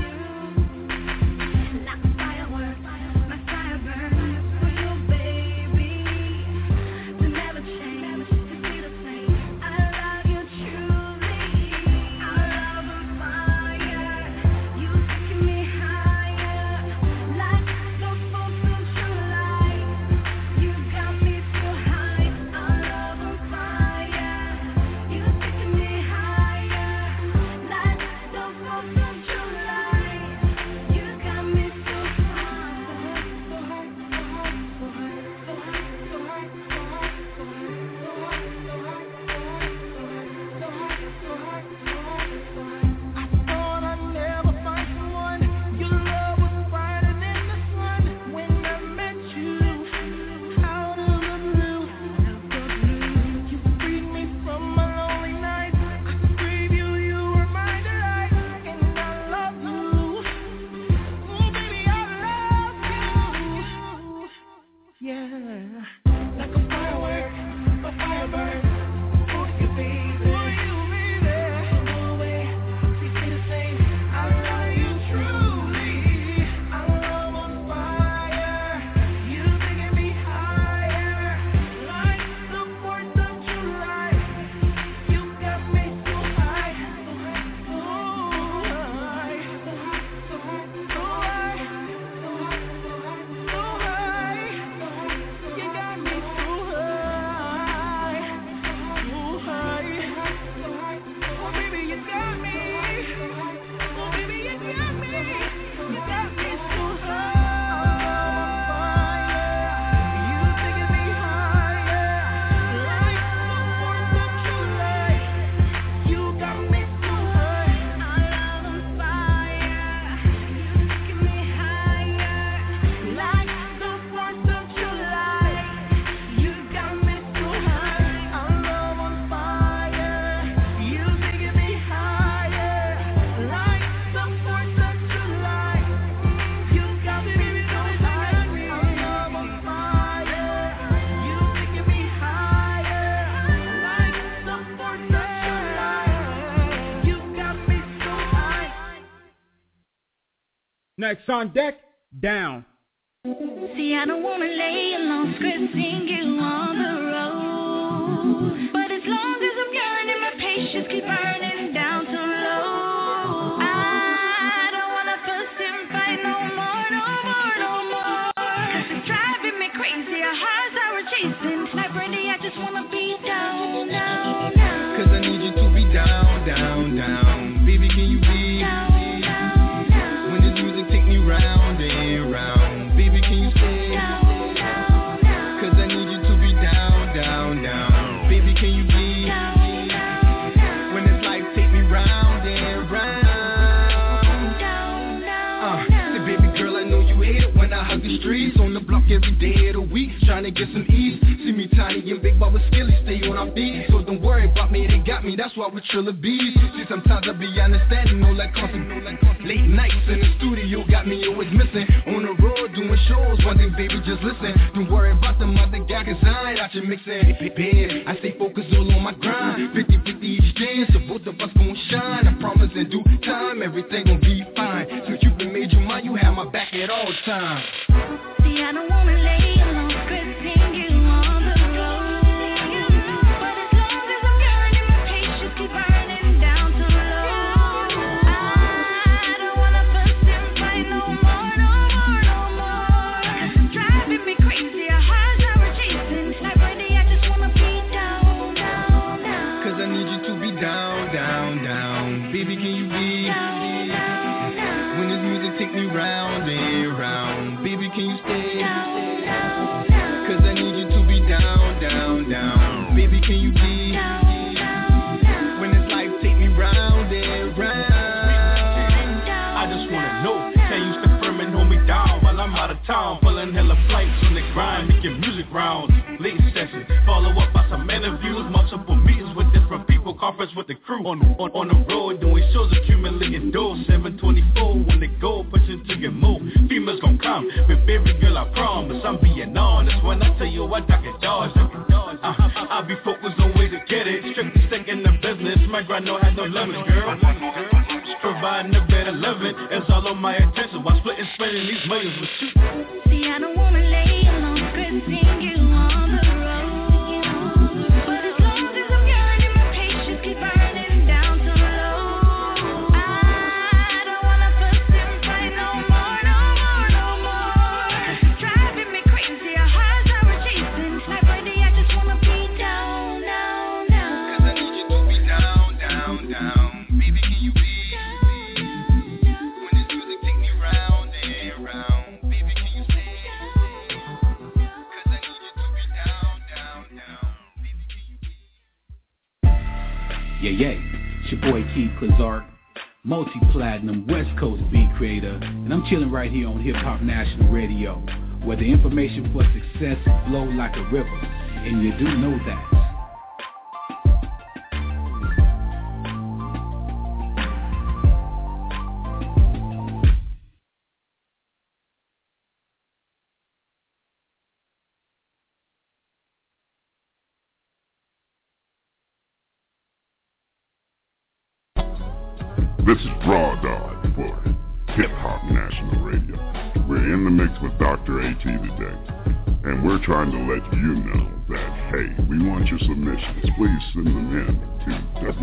Next on deck, Down. See, I don't wanna lay along, scripting you on the road. But as long as I'm yearning, my patience keep burning down too low. I don't wanna fuss and fight no more, no more, no more. 'Cause it's driving me crazy, our hearts are chasing. Like Brandy, I just wanna be down, down, down. 'Cause I need you to be down, down, down. Baby, can you be down, down, down. When this music take me round and round. Baby, can you stay down, down, down. 'Cause I need you to be down, down, down. Baby, can you be down, down, down. When this life take me round and round. Say, baby girl, I know you hate it when I hug the streets. On the block every day of the week, trying to get some ease. See me tiny and big, but with skilly, stay on our feet. So don't worry about me, they got me, that's why we Trilla bees. See, sometimes I be understanding, no like constant. Late nights in the studio got me always missing. On the road doing shows, one thing, baby, just listen. Don't worry about them other guys, 'cause I ain't out here mixing. Baby, I stay focused all on my grind. 50-50 each chance, so both of us gon' shine. I promise in due time, everything gon' be fine. Since you've been made your mind, you have my back at all times. See, I don't wanna lay along, scripting you on the road. But as long as I'm yearning, my patience keep burning down too low. I don't wanna fuss and fight no more, no more, no more. 'Cause it's driving me crazy, our hearts are chasing. Like Brandy, I just wanna be down, down, down. 'Cause I need you to be down, down, down. Baby, can you be down, down, down. When this music take me round and round. Baby, can you stay down, down, down. 'Cause I need you to be down, down, down. Baby, can you be down, down, down. When this life take me round and round. I just wanna know, can you stay firm and hold me down while I'm out of town? Pulling hella flights on the grind, making music rounds. Late sessions, follow up by some interviews, multiple meetings with different people, conference with the crew. On the road, doing shows, accumulating dough. 724 when they go, pushing to get more. Females gon' come, but baby girl, I promise I'm being honest when I tell you what I can dodge. I'll be focused on ways to get it. Strictly sticking to business, my grind no has no limits, girl. Providing a better living, it's all on my attention while splitting, spending these millions with you. See, I don't wanna lay along, scripting you on the road. But as long as I'm yearning, my patience keep burning down too low. I don't wanna fuss and fight no more, no more, no more. 'Cause it's driving me crazy, our hearts are chasing. Like Brandy, I just wanna be down, down, down. 'Cause I need you to be down, down, down. Baby, can you be when this music take me round and round. Baby, can you stay? 'Cause I need you to be down, down, down. Baby, can you be? Yeah, it's your boy Keith Clark, multi-platinum West Coast beat creator, and I'm chilling right here on Hip Hop National Radio, where the information for success flow like a river, and you do know that. This is Raw Dog for Hip Hop National Radio. We're in the mix with Dr. AT today, and we're trying to let you know that, hey, we want your submissions. Please send them in to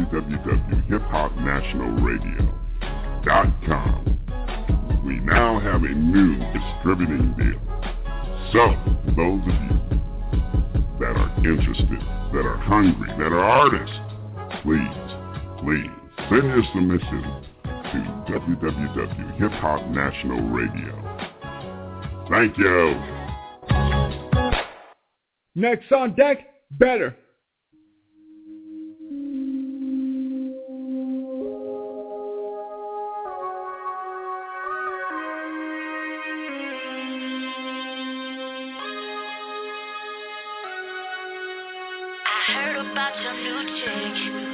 www.hiphopnationalradio.com. We now have a new distributing deal. So, those of you that are interested, that are hungry, that are artists, please send your submission to www.hiphopnationalradio. Thank you. Next on deck, Better. I heard about your new chick.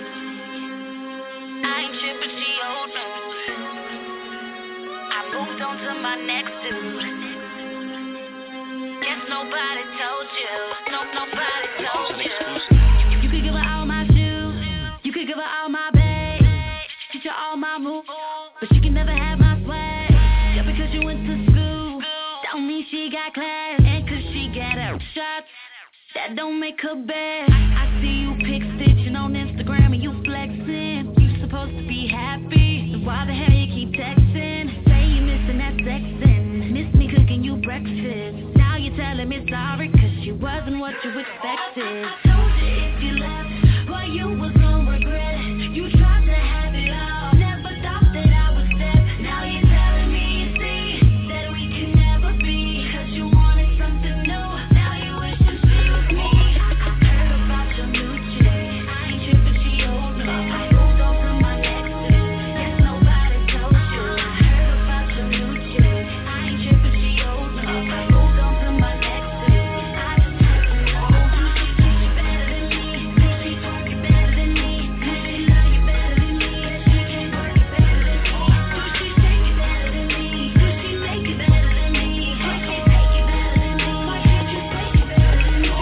I ain't tripping, she old news. I moved on to my next dude. Guess nobody told you. Nobody told you. You could give her all my shoes. You could give her all my bags. Teach her all my moves. But she can never have my swag. Just because she went to school don't mean she got class. And cause she got her shots, that don't make her bad. I see you pick stitching on Instagram and you flexing. You supposed to be happy, so why the hell you keep texting? Say you missing that sexing, miss me cooking you breakfast. Now you're telling me sorry cause she wasn't what you expected. I told you if you left, well you was gonna regret it. You tried to have it all, never thought that I would step. Now you're telling me you see that we could never be, cause you wanted something new. Now you wish you she was me. I heard about your new chick, I ain't tripping, she old no. I moved on to my next bitch, guess nobody told you. I heard about your new chick, I ain't tripping, she old no. I moved on to my next bitch, I just had to know. Do she think she better than me? Do she work it better than me? Do she love you better than me? That she can't work it better than me? Do she take it better than me? Do she make it better than me? Can she take it better than me? Why can't you take it better than me?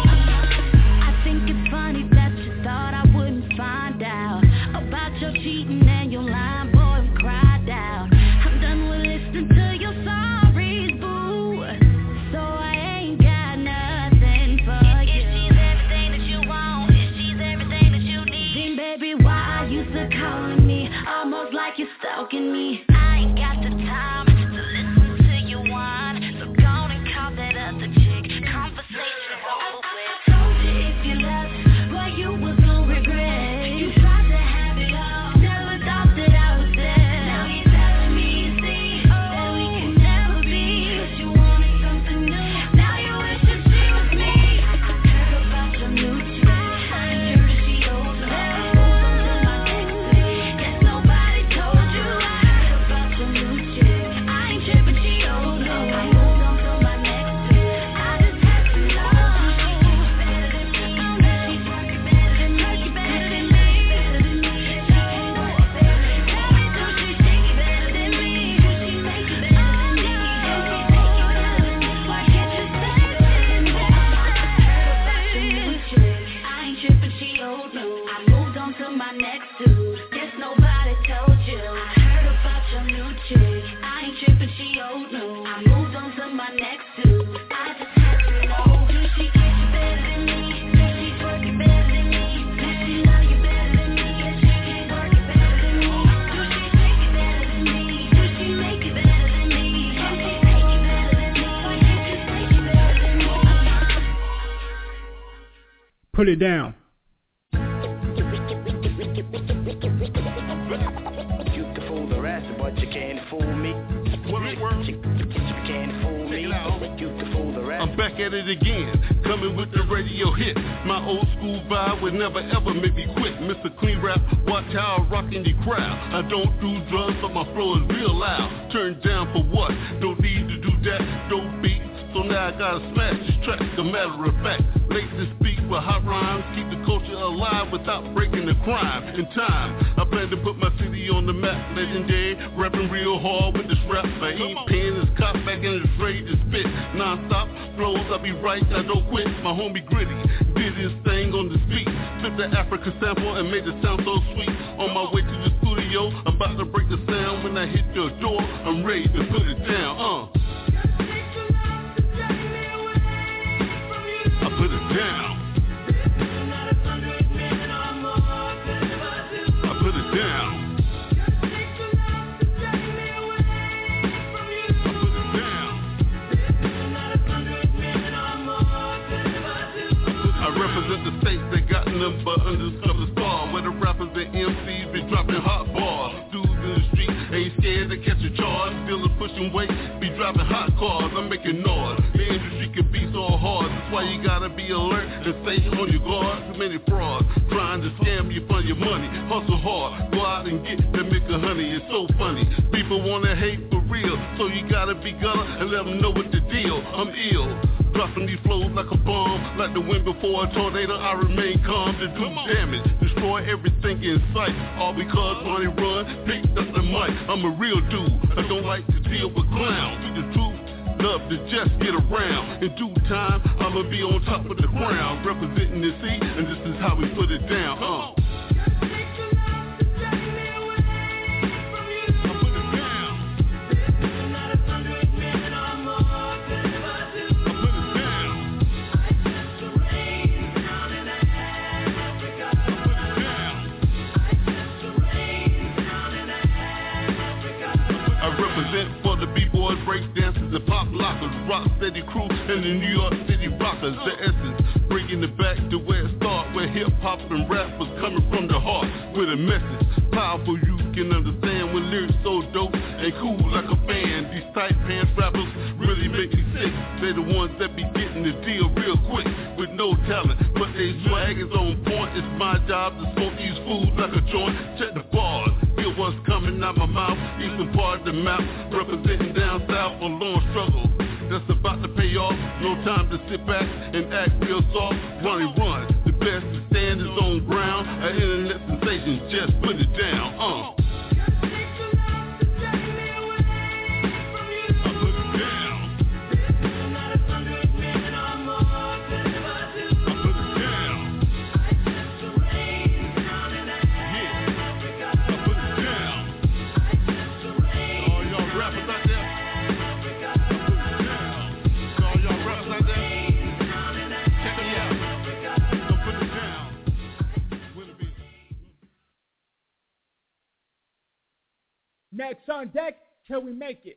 I think it's funny that you thought I wouldn't find out about your cheating and your lying, boy, we cried out. I'm done with listening to your sorries, boo. So I ain't got nothing for you. If she's everything that you want, if she's everything that you need, then baby, why are you still calling me? Almost like you're stalking me. I ain't got the time to listen to you whine, so go and call that other chick. Conversation over with. I told you if you left, well you was gonna regret it. You tried to have it all, never thought that I was there. Now you're telling me you see that we could never be, cause you wanted something new. Now you wish that she was me. I heard about your new chick, I ain't tripping, she old no. I moved on to my next bitch, guess nobody told you. I heard about your new chick, I ain't tripping, she old no. I moved on to my next bitch, I just had to know. Put it down. You can fool the rest, but you can't fool me. You can't fool me. You can fool the rest. I'm back at it again, coming with the radio hit. My old school vibe would never ever make me quit. Mr. Clean Rap, watch how I rock in the crowd. I don't do drugs, but my flow is real loud. Turn down for what? No need to do that. Don't beat. So now I gotta smash this track. A matter of fact, late to speak with hot rhymes, keep the culture alive without breaking the crime. In time, I plan to put my city on the map. Legendary, rapping real hard with this rap. My ink pen is cocked back and it's ready to spit. Non-stop flows, I be right, I don't quit. My homie Gritty did his thing on the beat. Took the Africa sample and made it sound so sweet. On my way to the studio, I'm about to break the sound. When I hit your door, I'm ready to put it down. Put it down. I put it down. I represent the states that got nothing but undiscovered stars, where the rappers and MCs be dropping hot bars. Dudes in the street ain't scared to catch a charge. Still pushing weight, be driving hot cars. I'm making noise. The industry can be so hard. That's why you gotta be alert and stay on your guard. Too many frauds trying to scam you for your money. Hustle hard, go out and get the milk of honey. It's so funny. People wanna hate for real, so you gotta be gutter and let them know what the deal. I'm ill. Dropping these flows like a bomb, like the wind before a tornado. I remain calm to do damage, destroy everything in sight. All because Ronnie Run picked up the mic. I'm a real dude. I don't like to deal with clowns. Speak the truth, love to just get around. In due time, I'ma be on top of the crown, representing the sea, and this is how we put it down. I put it down. I represent for the b-boys, break dancers, and pop lockers, rock steady crew, and the New York City rockers. The essence, bringing it back to where it started, where hip-hop and rap was coming from the heart with a message. Powerful, you can understand when lyrics so dope and cool like a fan. These tight pants rappers really make me sick. They the ones that be getting the deal real quick with no talent, but they swag is on point. It's my job to smoke these fools like a joint. Check the bars, hear what's coming out my mouth. Eastern part of the map, representing down south for long struggle that's about to pay off. No time to sit back and act real soft. Run. The best to stand is on ground. An internet sensation, just put it down. Next on deck, till we make it.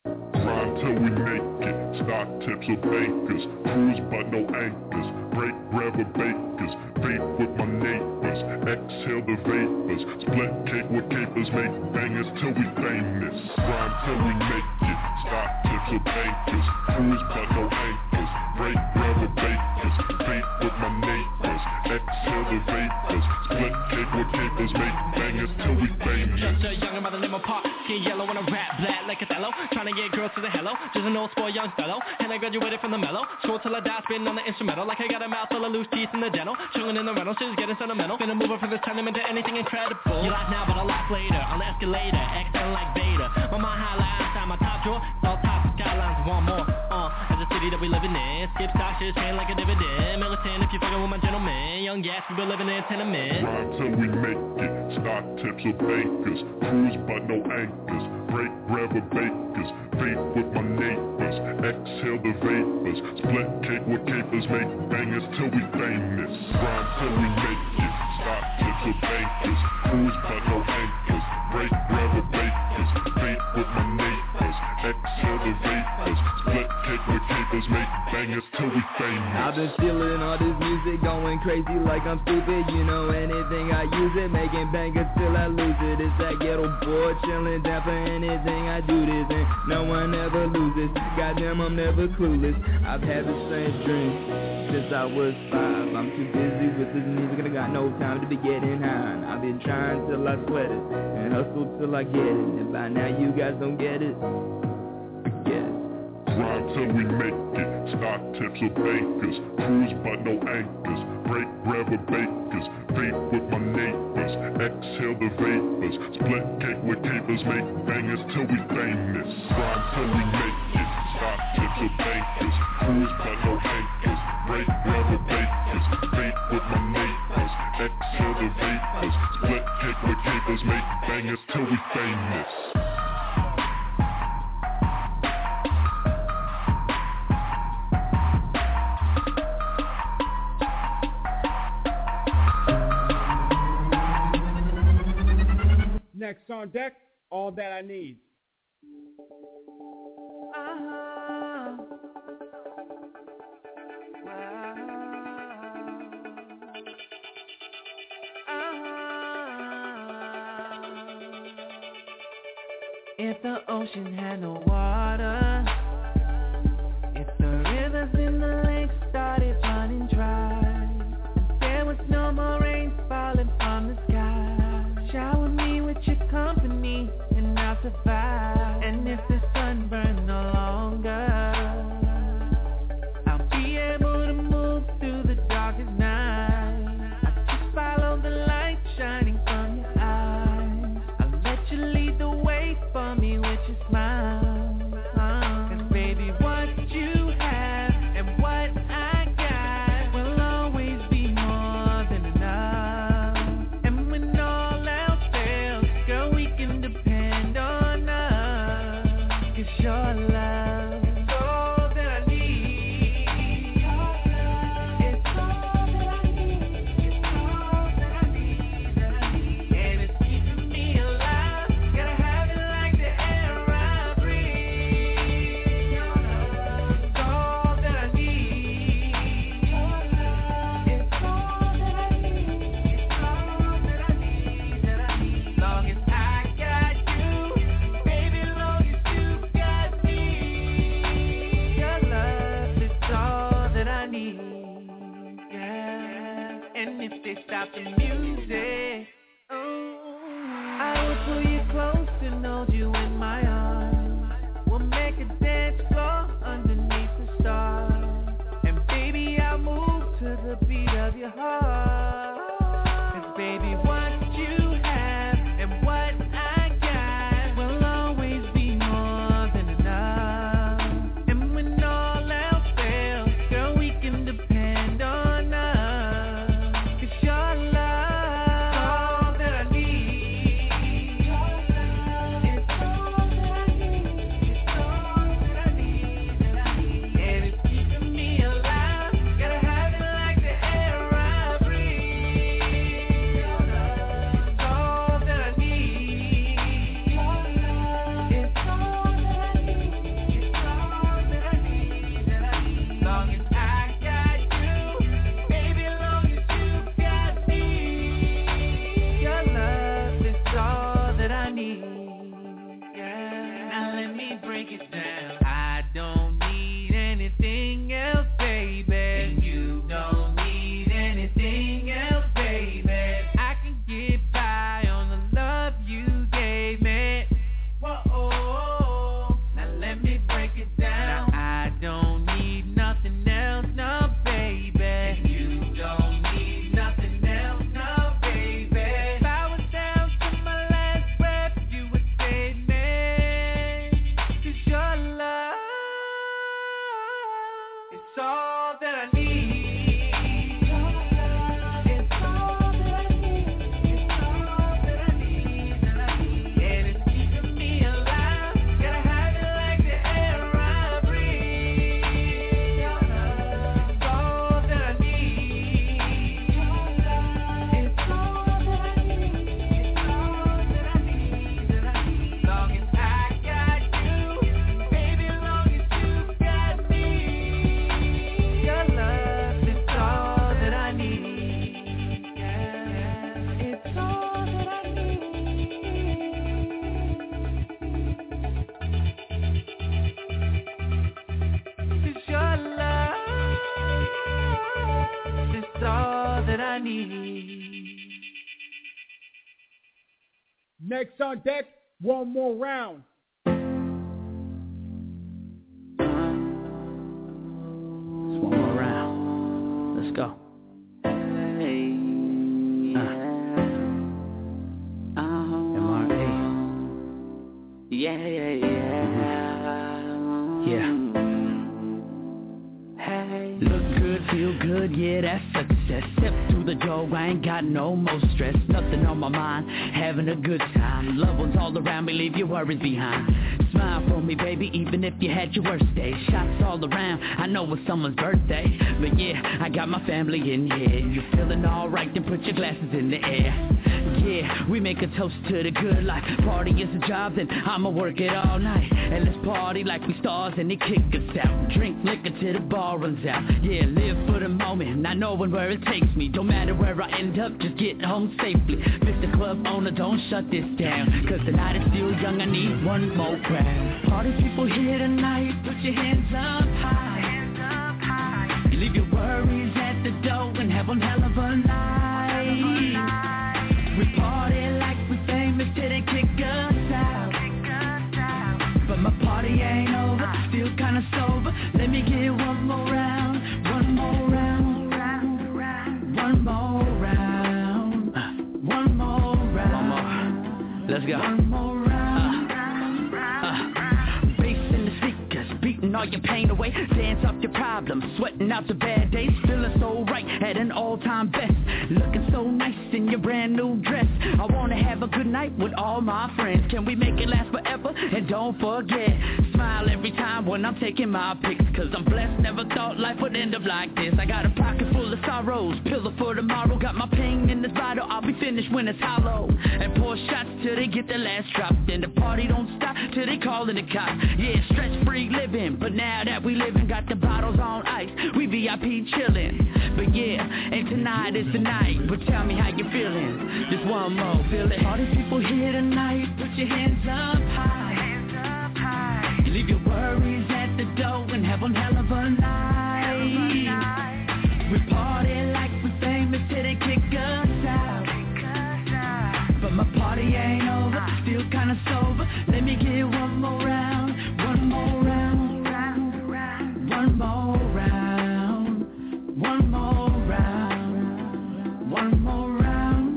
Grind till we make it. Stock tips or bankers. Cruise but no anchors. Break grabber bakers. Vape with my neighbors. Exhale the vapors. Split cake with capers. Make bangers till we famous. Grind till we make it. Stock tips or bankers. Cruise but no anchors. Break grabber bakers. Vape with my neighbors. Exhale the vapors. Split cake with capers. Make bangers till we famous. Just a youngin' by the name of Pop. Skin yellow when I rap black like Othello. Tryna get girls to the hello. Just an old spoiled young fellow. And I graduated from the mellow. School till I die, spitting on the instrumental. Like I got a mouth full of loose teeth in the dental. Chillin' in the rental, shit is getting sentimental. Gonna move up from this time into anything incredible. You laugh now, but I'll laugh later. On the escalator, extend like Vader. My mind highlight outside my top drawer. All top skylines, one more. As a city that we living in. Skip stock, shit train like a dividend. Militant if you fucking with my gentleman. Young gas, we been living in tenement. Grind till we make it. Stock tips or bankers. Cruise but no anchors. Break grabber bakers. Vape with my neighbors. Exhale the vapors. Split cake with capers. Make bangers till we famous. Grind till we make it. Stock tips or bankers. Cruise but no anchors. Break grabber bakers. Vape with my neighbors. Exhale the vapors. Split cake with capers. Make bangers till we famous. I've been stealing all this music, going crazy like I'm stupid. You know anything I use it, making bangers till I lose it. It's that ghetto boy chilling down for anything I do this, and no one ever loses. Goddamn, I'm never clueless. I've had the same dream since I was 5. I'm too busy with this music and I got no time to be getting high. I've been trying till I sweat it and hustle till I get it. And by now you guys don't get it. Forget it. Grind till we make it. Stock tips or bankers. Cruise but no anchors. Break grabber bakers. Vape with my neighbors. Exhale the vapors. Split cake with capers. Make bangers till we famous. Grind till we make it. Stock tips or bankers. Cruise but no anchors. Break grabber bakers. Vape with my neighbors. Exhale the vapors. Split cake with capers. Make bangers till we famous. Next on deck, All That I Need. If the ocean had no water, if the rivers in the lake started running dry, if there was no more rain falling from the sky, shower me with your company and I'll survive. And if the sun burns no longer, I'll be able to move through the darkest night. I just follow the light shining from your eyes. I'll let you lead the way for me with your smile. 'Cause baby, what you have and what I got will always be more than enough. And when all else fails, girl, we can depend on us. need. Yeah. Now let me break it down. I don't need anything else, baby. And you don't need anything else, baby. I can get by on the love you gave me. Whoa, now let me break it down. Now I don't need nothing else, no, baby. And you don't need nothing else, no, baby. If I was down to my last breath, you would save me. 'Cause your love, it's all that I need. It's all that I need. It's all that I need, that I need. And it's keeping me alive. Gotta have it like the air I breathe. Your love, it's all that I need. It's all that I need. It's all that I need, that I need. Long as I got you, baby, long as you got me. Your love is all that I need. Yeah, it's all that I need. 'Cause your love is all that I need. Next on deck, one more round. One more round. Let's go. MRA. Yeah. Look good, feel good, yeah, that's success. Step through the door, I ain't got no more stress. Nothing on my mind, having a good time. Loved ones all around me, leave your worries behind. Smile for me, baby, even if you had your worst day. Shots all around, I know it's someone's birthday. But yeah, I got my family in here. You feeling alright, then put your glasses in the air. Yeah, we make a toast to the good life. Party is a job, then I'ma work it all night. And let's party like we stars and they kick us out. Drink liquor till the bar runs out. Yeah, live for the moment, not knowing where it takes me. Don't matter where I end up, just get home safely. Mr. Club owner, don't shut this down. 'Cause the night is still young, I need one more crowd. Party people here tonight, put your hands up high. Leave your worries at the door and have one hell of a night. We party like we famous till they kick us out. But my party ain't over, still kinda sober. Let me get one more round, one more round, one more round, one more round. One more. Let's go. One more round. Bass in the speakers, beating all your pain away. Dance off your problems, sweating out the bad days. Feeling so right at an all-time best. Looking so nice in your brand new dress. I wanna have a good night with all my friends. Can we make it last forever? And don't forget, smile every time when I'm taking my pics. 'Cause I'm blessed, never thought life would end up like this. I got a pocket full of sorrows, pillow for tomorrow. Got my pain in this bottle, I'll be finished when it's hollow. And pour shots till they get the last drop. Then the party don't stop till they callin' the cops. Yeah, stress-free living, but now that we living, got the bottles on ice. We VIP chillin'. But yeah, and tonight is the night. But tell me how you feeling. Just one more, feel it. All these people here tonight, put your hands up high. Leave your worries at the door and have one hell of a night. We party like we famous till they kick us out. But my party ain't over, still kinda sober. Let me get one more round, one more round, one more round, one more round, one more round.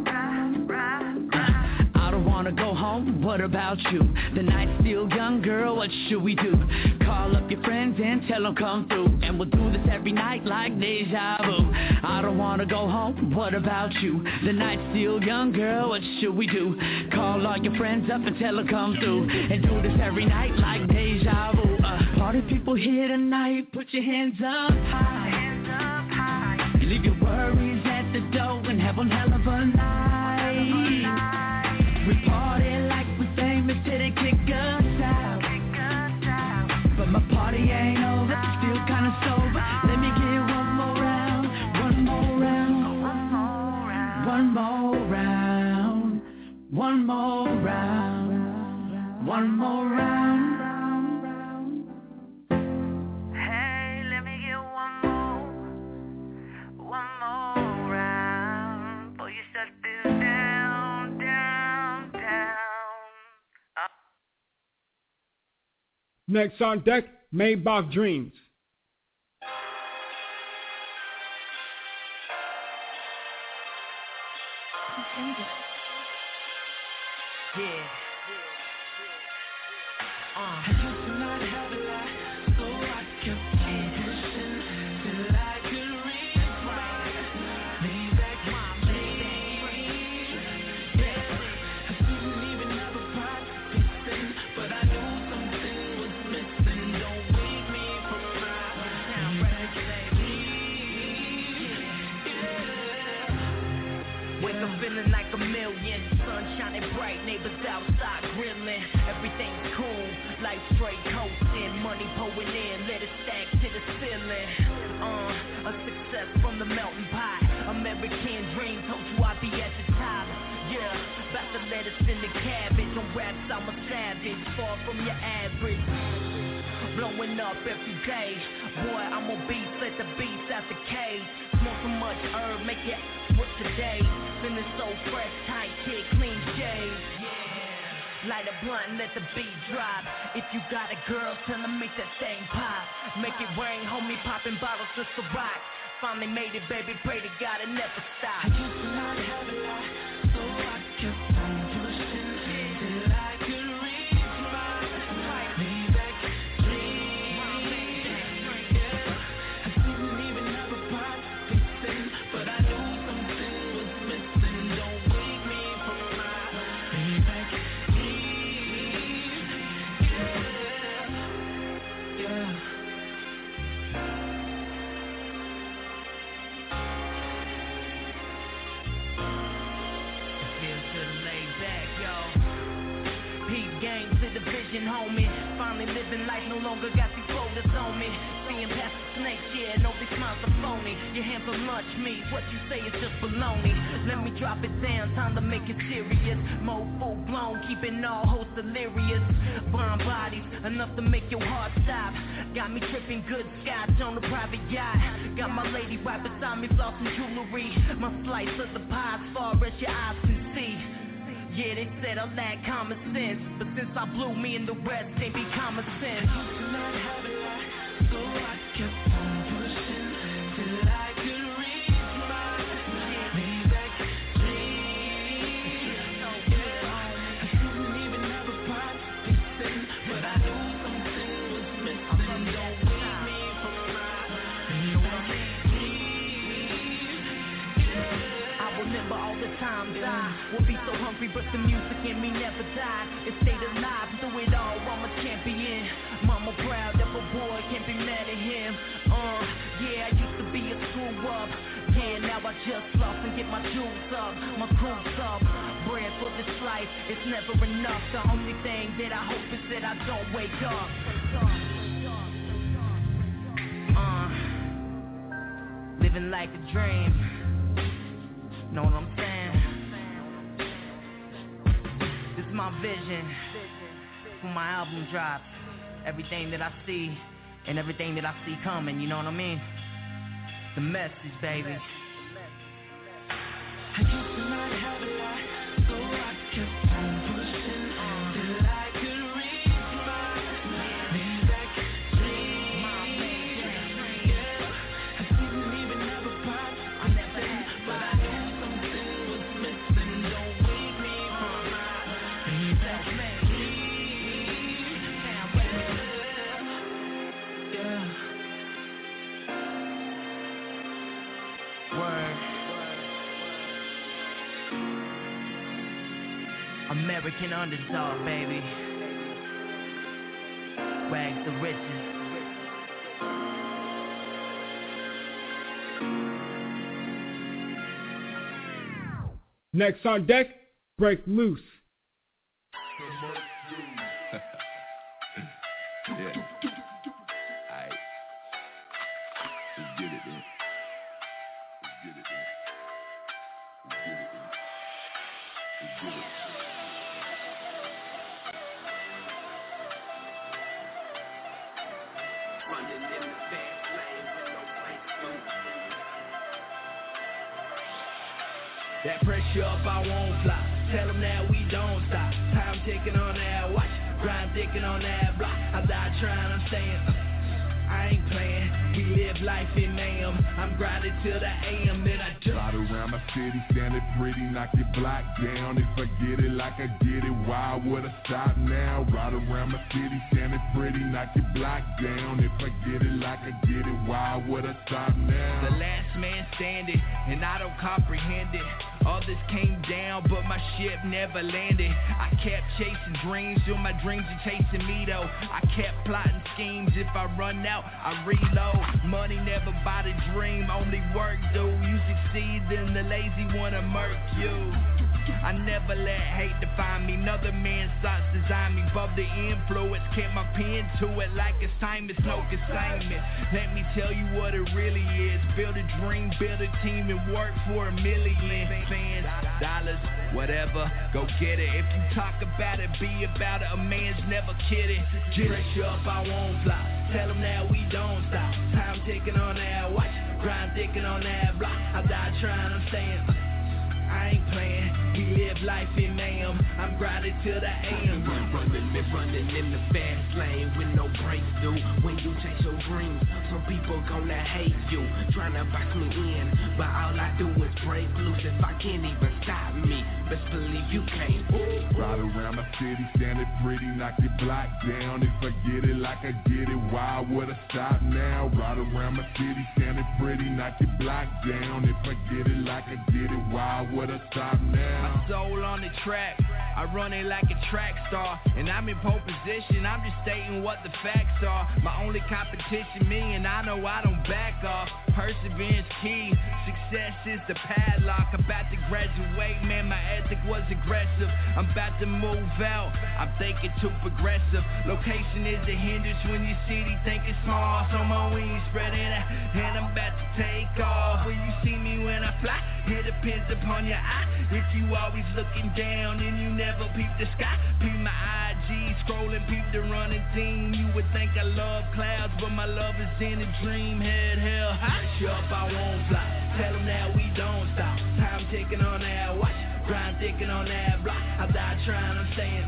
I don't wanna go home, what about you? The night's still young, girl, what should we do? Call up your friends and tell them come through. And we'll do this every night like deja vu. I don't wanna go home, what about you? The night's still young, girl, what should we do? Call all your friends up and tell them come through. And do this every night like deja vu. Party people here tonight, put your hands up high. Leave your worries at the door and have one hell of a night. We party like we famous till they kick us out. But my party ain't over, still kinda sober. Let me get one more round, one more round, one more round, one more round. one more round. Hey, let me get one more round. Before you shut this down, down, down. Next on deck, Maybach Dreams. Yeah. I used to not have a lot, so I kept pushing till I could reach Maybach, I didn't even have a pot fixing, but I knew something was missing. Don't wake me from my Maybach, Wake up feeling like a million, sun shining bright, neighbors outside grilling. Everything's cool, life straight coasting, money pouring in, let it stack to the ceiling. A success from the melting pot, American dream, told you I'd be at the top. Yeah, about to let us in the cabbage, on raps I'm a savage, far from your average. Blowing up every day, boy I'm on beats, let the beats out the cage. Smoke so much herb, make it what today. Feeling so fresh, tight kid, clean shave. Light a blunt and let the beat drop. If you got a girl, tell her make that thing pop. Make it rain, homie, popping bottles just to rock. Finally made it, baby, pray to God it never stop. I used to not have a lot, so I kept on pushing till I could reach my Maybach dream. I didn't even have a pot fixing, but I knew something was missing. Don't wake me from my Maybach dream. Yeah. Gang to the vision, homie. Finally living life, no longer got these folders on me. Seeing past the snakes, yeah, no, these smiles are phony. Your hands on lunch meat, what you say is just baloney. Let me drop it down, time to make it serious. More full blown, keeping all hosts delirious. Blind bodies, enough to make your heart stop. Got me tripping good scotch on the private yacht. Got my lady right beside me, flossing jewelry. My slice of the pie as far as your eyes can see. Yeah, they said I lack common sense, but since I blew, me and the rest ain't be common sense. I used to not have a lot, so I kept on pushing till I could reach my Maybach dream. I didn't even have a pot fixing, but I knew something was missing. Don't wake me from my Maybach dream. I remember all the times I would be so hungry, but the music in me never died. It stayed alive through it all, I'm a champion. Mama proud of a boy, can't be mad at him. Yeah, I used to be a screw up. Yeah, now I just lost and get my jewels up, my crew's up. Bread for this life, it's never enough. The only thing that I hope is that I don't wake up. Living like a dream. Know what I'm saying? This is my vision when my album drops. Everything that I see and everything that I see coming, you know what I mean? The message, baby. I used to not have a lot, so I kept on pushing till I could reach my Maybach dream. I didn't even have a pot fixing, but I knew something was missing. Don't wake me from my Maybach dream. Yeah. Word. American underdog, baby. Rags to riches. Next on deck, Break Loose. Yeah. Alright. Let's get it, man. Let's get it, man. Let's get it, man. Let's get it. That pressure up, I won't fly. Tell them that we don't stop. Time ticking on that watch. Grind ticking on that block. I die trying, I'm staying. I ain't playing. We live life in mayhem. I'm grinding till the AM, then I jump. Ride around my city, standing pretty, knock your block down. If I get it like I get it, why would I stop now? Ride around my city, standing pretty, knock your block down. If I get it like I get it, why would I stop now? The last man standing, and I don't comprehend it. Others came down, but my ship never landed. I kept chasing dreams, till my dreams are chasing me though. I kept plotting schemes, if I run out, I reload. Money never buy the dream, only work do. You succeed, then the lazy wanna murk you. I never let hate define me. Another man's thoughts design me. Above the influence, kept my pen to it like assignments, no consignment. Let me tell you what it really is. Build a dream, build a team, and work for $1 million. Fans, dollars, whatever, go get it. If you talk about it, be about it. A man's never kidding. Pressure up, I won't fly. Tell them that we don't stop. Time ticking on that watch. Grind ticking on that block. I die trying, I'm staying. I ain't playing, we live life in mayhem. I'm grinding till the AM. Running in the fast lane with no breaks, dude. When you chase your dreams, some people gonna hate you, trying to box me in, but all I do is break loose. If I can't even stop me, best believe you can't. Ride around my city, standing pretty, knock your block down. If I get it like I get it, why would I stop now? Ride around my city, standing pretty, knock your block down. If I get it like I get it, why would I stop now? My soul on the track, I run it like a track star, and I'm in pole position, I'm just stating what the facts are. My only competition, me, and I know I don't back off. Perseverance key, success is the padlock. About to graduate, man, my ethic was aggressive. I'm about to move out, I'm thinking too progressive. Location is a hindrance when your city think it's small. So my wings spreading out, and I'm about to take off. Will you see me when I fly? It depends upon your eye. If you always looking down and you never peep the sky, peep my IG, scrolling, peep the running team. You would think I love clouds, but my love is in a dream. Head hell high, up, I won't fly. Tell them that we don't stop. Time ticking on that watch, grind ticking on that block. I die trying, I'm staying.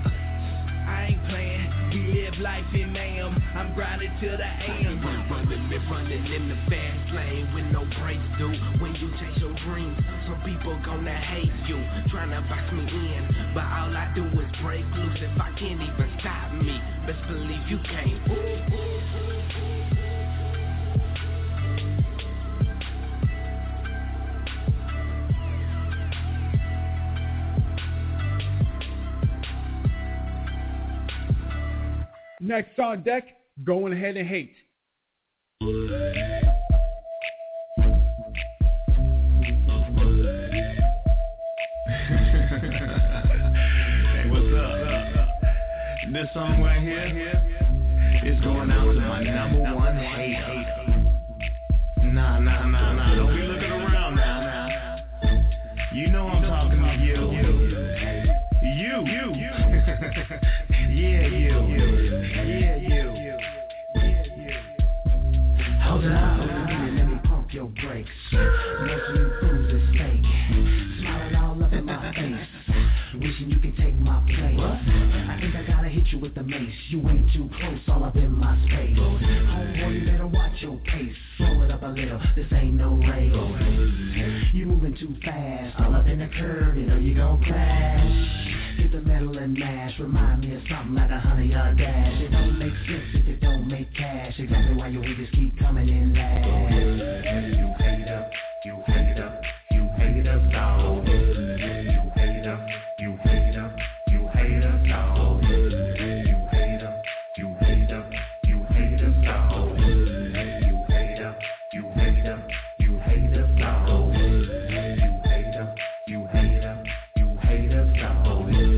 I ain't playing, we live life in mayhem. I'm grinding till the AM. Running in the fast lane with no breaks, dude. When you chase your dreams, some people gonna hate you, trying to box me in, but all I do is break loose. If I can't even stop me, best believe you can't. Next on deck, Going Ahead and Hate. Hey, what's up? This song right here is going out to my number one hater. Nah, don't be looking around now. You know I'm talking to you. You. Yeah, you. Hold up, let me pump your brakes. Make you fools is fake. Smiling all up in my face. Wishing you can take my place. I think I gotta hit you with the mace. You ain't too close, all up in my space. Homeboy, you better watch your pace. Slow it up a little, this ain't no race. You moving too fast, all up in the curve, you know you gon' crash. Hit the metal and mash, remind me of something like a honey-yard dash. It don't make sense if it don't make cash. Exactly why your haters keep coming in last. You hater, you hater, you hater, dog. You hater, you hater, you hater, dog. You hater, you hater, you hater, dog. You hater, you hater, you hater, dog. You hater, you hater, you hater, dog.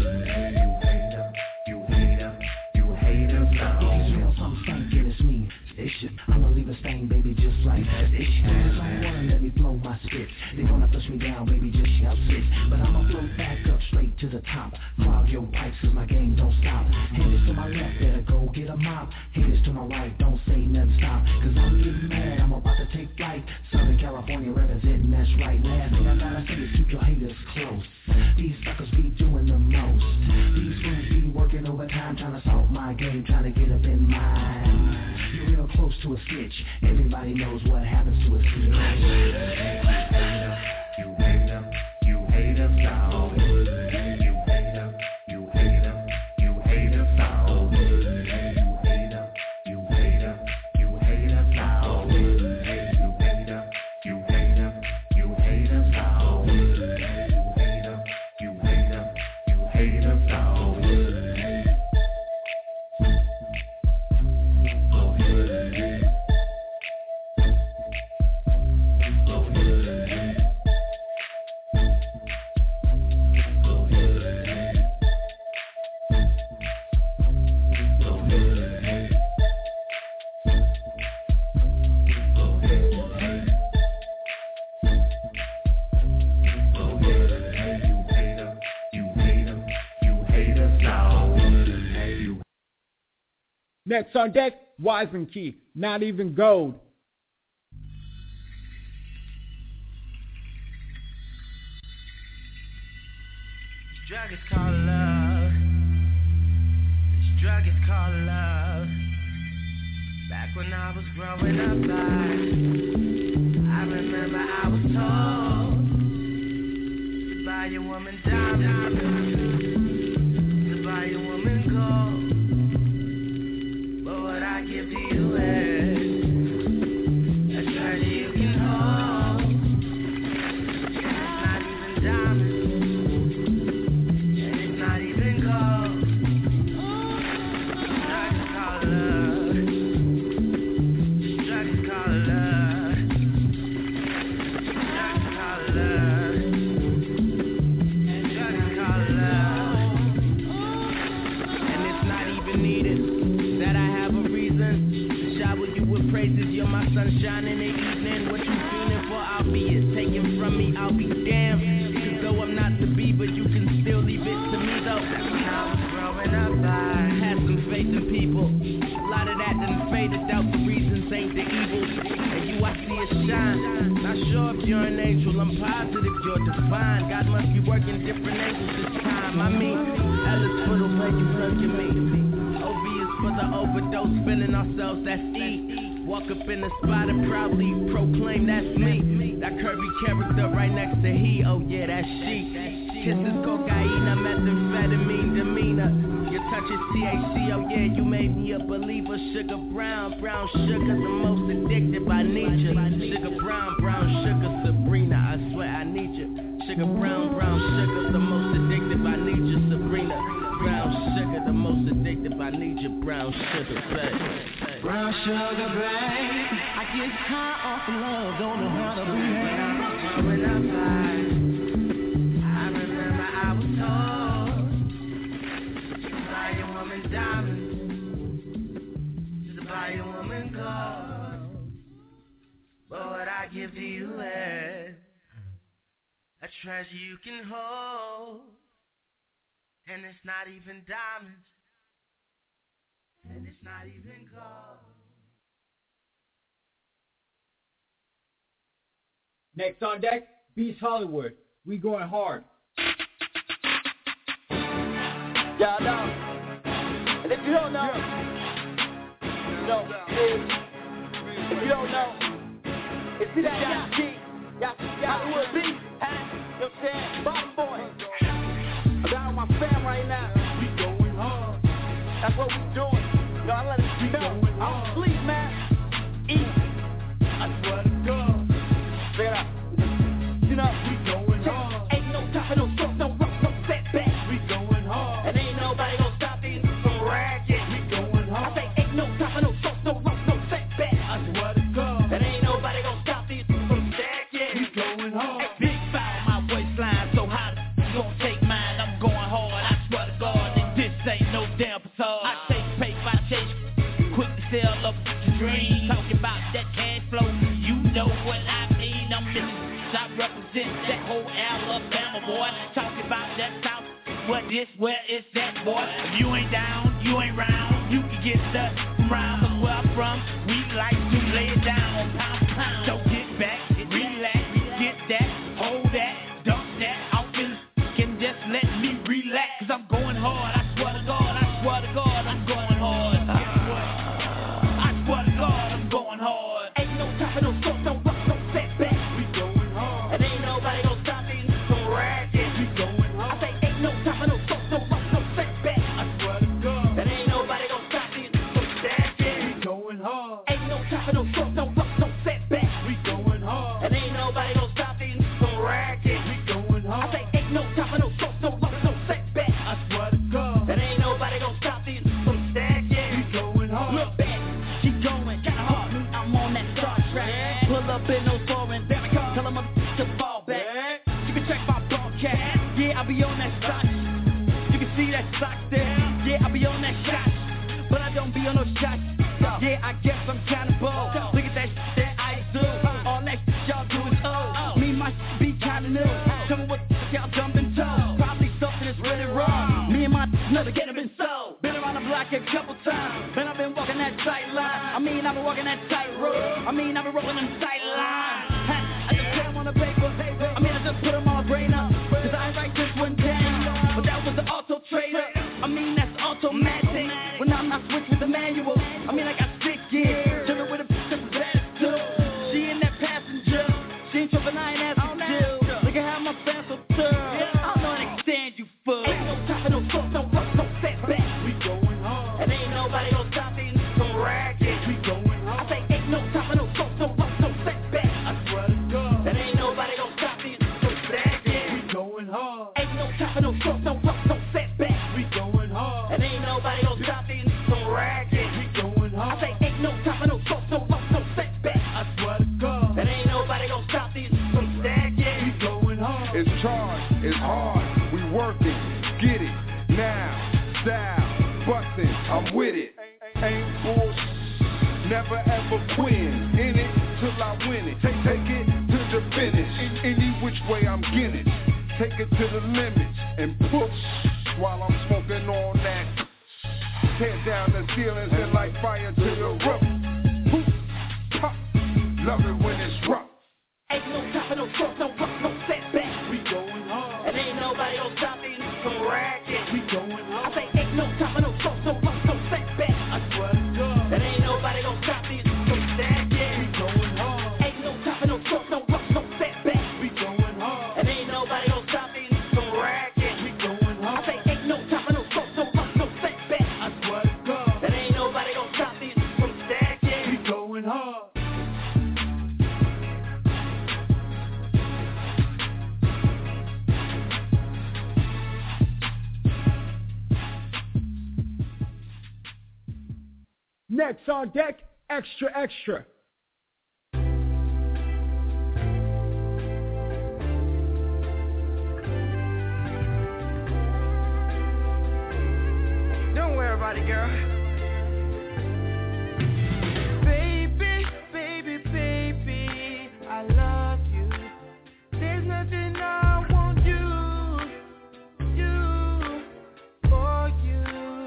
I'ma leave a stain, baby, just like this. Cause I wanna let me blow my spit. They wanna push me down, baby, just shout sit. But I'ma float back up straight to the top. Clog your pipes cause my game don't stop. Haters to my left, better go get a mop. Haters to my right, don't say nothing, stop. Cause I'm getting mad, I'm about to take flight. Southern California representing that that's right. Last thing I gotta say is keep your haters close. These suckers be doing the most. These fools be working overtime, trying to solve my game, trying to get up in mine. You're real close to a snitch. Everybody knows what happens to a snitch. You hate him, you hate him, dog. You hate him, you hate him, you hate him, dog. You hate him, you hate him, you hate him, dog. You hate him, you hate him, you hate him, dog. You hate him, you hate him, you hate him, dog. Next on deck, Wiseman Key, Not Even Gold. This drug is called love. This drug is called love. Back when I was growing up, I remember I was told to buy your woman diamonds, to buy your woman gold. But what I give to you is a treasure you can hold. It's not even diamonds, and it's not even gold. This drug is called love. This drug is called love. This drug is called love. This drug is called love. And it's not even needed that I have a reason to shower you with praises. You're my sunshine in the evening. What you feeling for, I'll be it. Taken from me, I'll be damned. Cause though I'm not the B, but you can still leave it to me though. When I was growing up, I had some faith in people. A lot of that done faded out. The reasons ain't the evil. And you, I see it shine. Not sure if you're an angel, I'm positive you're divine. God must be working different angles this time. I mean, Ellis for the way you look at me. OB is for the overdose, feeling ourselves, that's E. Walk up in the spot and proudly proclaim that's me. That curvy character right next to he, oh yeah, that's she. Kisses cocaine, methamphetamine demeanor. Your touch is THC, oh yeah, you made me a believer. Sugar brown, brown sugar, the most addictive, I need you. Sugar brown, brown sugar, Sabrina, I swear I need you. Sugar brown, brown sugar, the most addictive, I need you, Sabrina. Brown sugar, the most addictive, I need you, brown sugar, babe. Brown sugar, babe. I get high off of love, don't know how to behave. When I was growing up, I remember I was told to buy your woman diamonds, to buy your woman gold. But what I give to you is a treasure you can hold. And it's not even diamonds, and it's not even gold. Next on deck, Beast Hollywood, We Going Hard. Y'all know. And if you don't know, you know, if you don't know, it's that Yachi, Hollywood Beast, you know what I'm saying? Bottom boy. I got all my fam right now. We going hard. That's what we doing. You know, I let it know. I don't sleep, man. Eat. I swear to God. Straight up. You know, we going hard. Ain't no time for no short, no rough, no setback. We going hard. And ain't nobody gonna stop these from ragging. We going hard. I say ain't no time for no short, no rough, no setback. I swear to God. And ain't nobody gonna stop these from stacking. We going hard. Hey, big foul, my waistline so hot. Gonna take mine, I'm going hard. I swear to God, and this ain't no damn facade. I chase paper, I chase quick to sell up the dream. Talking about that cash flow, you know what I mean. I'm in the I represent that whole Alabama, boy. Talking about that South, what this, where is that, boy? If you ain't down, you ain't round. You can get the round, but where I'm from, we like to lay it down, pound for pound. So get back, relax, get that. been no scoring. Tell them to fall back. You can check my broadcast. Yeah, I be on that shot. You can see that sock there. Yeah, I be on that shot. But I don't be on no shots. Yeah, I guess I'm kinda bold. Look at that shit that I do. All that shit y'all do is old. Me, my shit be kinda new. Tell me what y'all jumping toe. Probably something that's really wrong. Me and my never get been sold. Been around the block a couple times. Man, I've been walking that tight line. I mean, I've been walking that tight road. I mean, I've been rolling them tight lines. I just put them on the paper. I mean, I just put them on my brain up. Cause I ain't write this one down. But that was the auto trader. I mean, that's automatic. When I'm not switch with the manual. I mean, I got 6 gears. Jumping with a bitch that's bad too. She in that passenger. She ain't tripping, I ain't asking you. Look at how my fans so tough. I don't understand you, fool. Ain't no stopping, no fuck, no rush, no setback. We going hard. And ain't nobody gonna stop me in some racket. We going hard. I say ain't no stopping, no fuck, no rush, no setback. I swear to God. And ain't nobody gonna stop me in some racket. We going hard. Ain't no stopping, no fuck, no rush, no setback. We going hard. And ain't nobody gonna stop me in some racket. We going hard. I say ain't no stopping, no fuck, no rush, no setback. I swear to God. And ain't nobody gonna stop me in some racket. We going hard. It's charged, it's hard, we working, get it, now, style, bustin', I'm with it, ain't bullshit, never ever quitting, in it till I win it, take it to the finish, any which way I'm getting it, take it to the limits, and push, while I'm smoking on that, tear down the ceilings and light fire to the roof, poof, pop, love it when it's rough. Ain't no stopping, no fuck, no rush, no setback. We going hard. And ain't nobody gonna stop me in some racket. We going hard. I say ain't no stopping, no fuck, no rush, no setback. I swear to God. And ain't nobody gonna stop me in some racket. We going hard. Ain't no stopping, no fuck, no rush, no setback. We going hard. And ain't nobody gonna stop me in some racket. We going hard. I say ain't no stopping, no fuck, no rush, no setback. I swear to God. And ain't nobody gonna stop me in some racket. We going hard. Next on deck, Extra Extra. Don't worry about it, girl. Baby, baby, baby, I love you. There's nothing I won't do for you.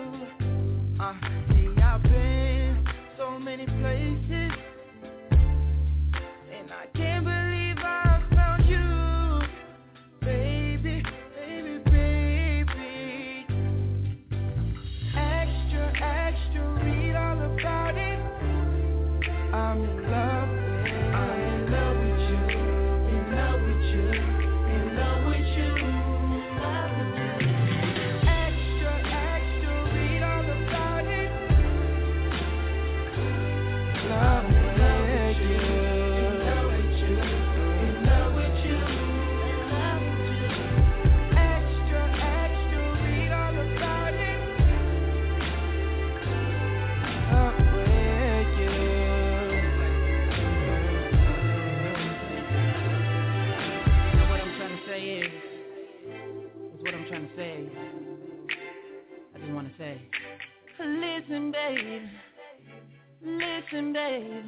See, I've been so many places, and I can't believe I found you, baby, baby, baby. Extra, extra, read all about it. I'm in love with you, in love with you, in love with you. Extra, extra, read all about it. Love with you, in love with you, in love with you. Extra, extra, read all about it. Love with you. And what I'm trying to say is what I'm trying to say. I just want to say, Listen, babe. Listen, babe.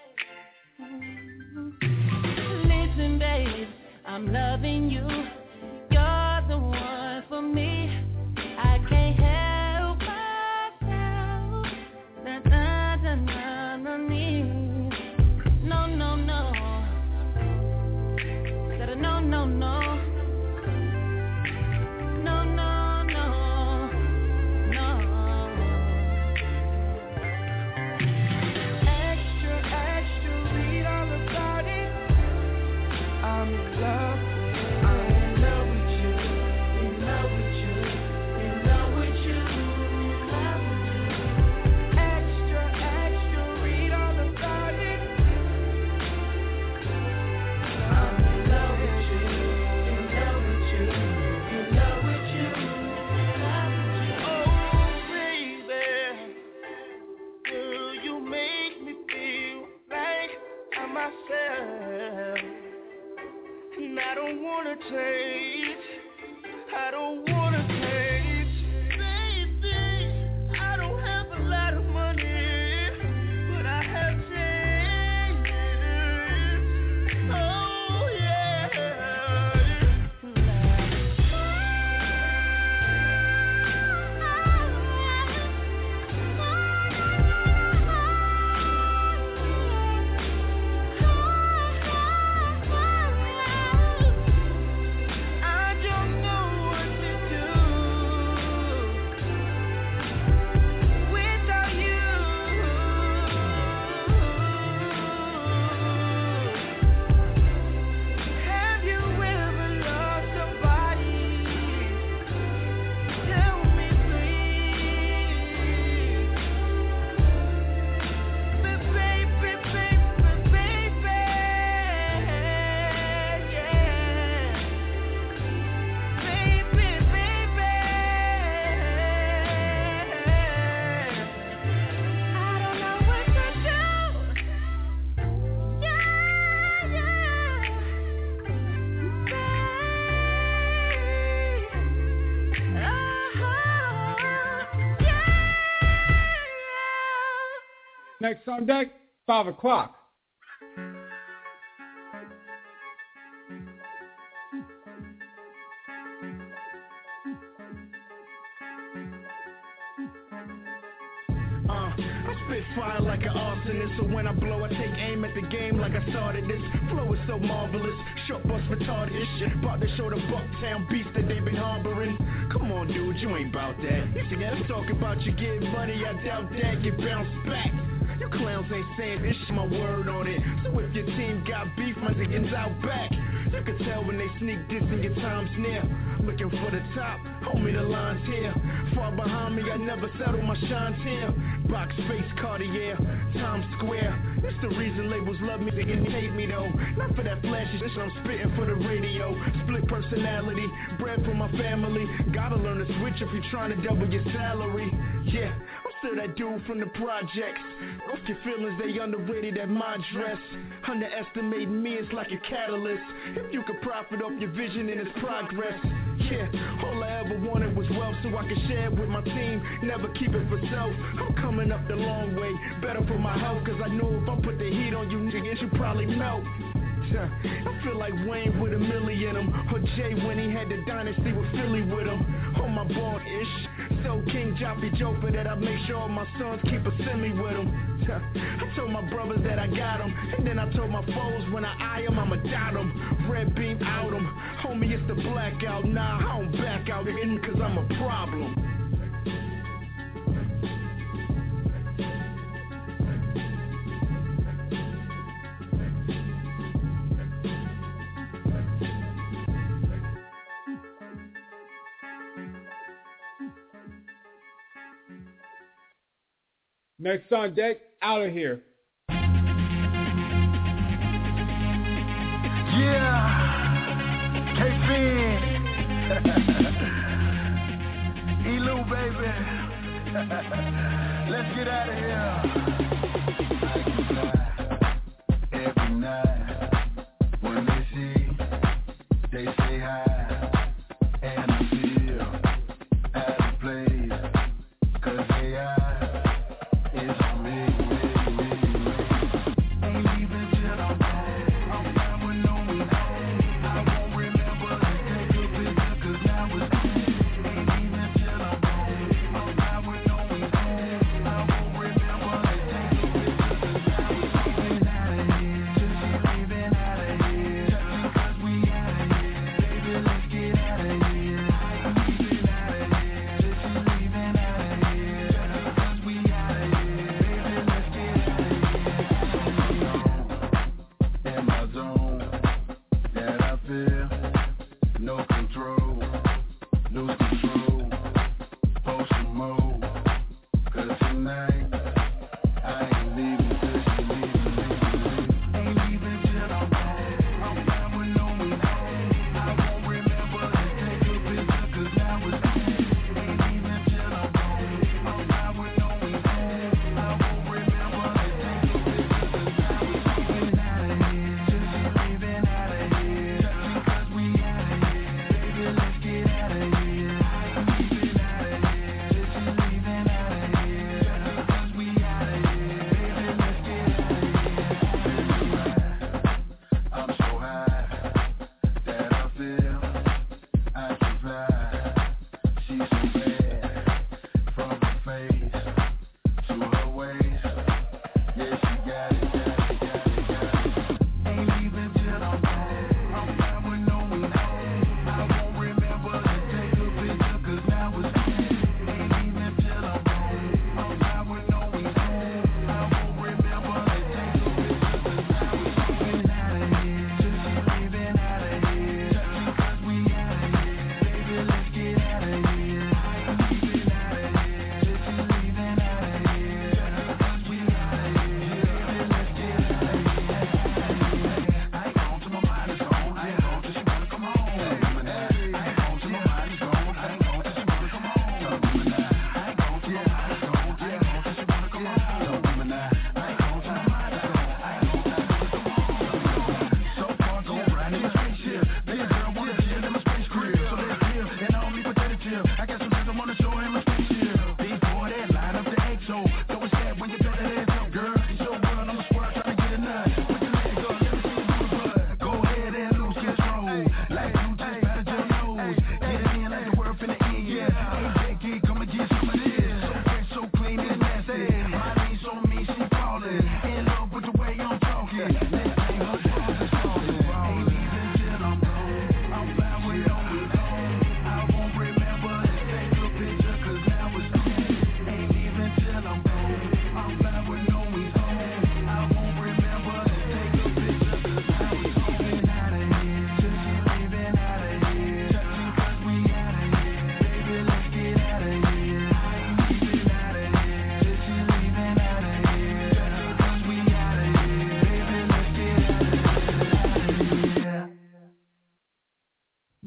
Listen, babe. I'm loving you. You're the one for me. I can't help myself. Na na na na na me. No, no, no. Said a no, no, no. No, no, no. No. Extra, extra, read all about it. I'm in love with you, in love with you, in love with you. wanna change. I don't wanna change. Baby, I don't have a lot of money, but I have change. Oh yeah. I don't know what to do without you. Have you ever lost somebody? Tell me please. But baby, yeah. Next on deck, 5 o'clock. I spit fire like an arsonist, so when I blow, I take aim at the game like I started this. Flow is so marvelous, short bus retarded this shit. About to show the Bucktown beast that they been harboring. Come on, dude, you ain't bout that. If you guys talk about you getting money, I doubt that. Get bounced back. You clowns ain't saying this shit, my word on it. So if your team got beef, my niggas out back. You can tell when they sneak this and your time's near. Looking for the top, homie, the line's here. Far behind me, I never settle, my shine's here. Box face, Cartier, Times Square. It's the reason labels love me, they can hate me though. Not for that flashy shit I'm spitting for the radio. Split personality, bread for my family. Gotta learn to switch if you're trying to double your salary. Yeah, I'm still that dude from the projects. Off your feelings, they underrated at my dress. Underestimating me is like a catalyst. If you could profit off your vision and its progress. Yeah, all I ever wanted was wealth so I could share it with my team. Never keep it for self. I'm coming up the long way. Better for my health, cause I know if I put the heat on you niggas, you probably melt. I feel like Wayne with $1 million in him, or Jay when he had the dynasty with Philly with him. On my ball-ish, so King Joppy Joker that I make sure all my sons keep a semi with him. I told my brothers that I got them, and then I told my foes when I eye them, I'ma doubt them. Red beam out them, homie, it's the blackout. Nah, I don't back out again, cause I'm a problem. Next on deck, Out of Here. Yeah, K-Fin, Elu, baby, let's get out of here. I can fly every night. When they see, they say hi, and I feel out of place, cause they are.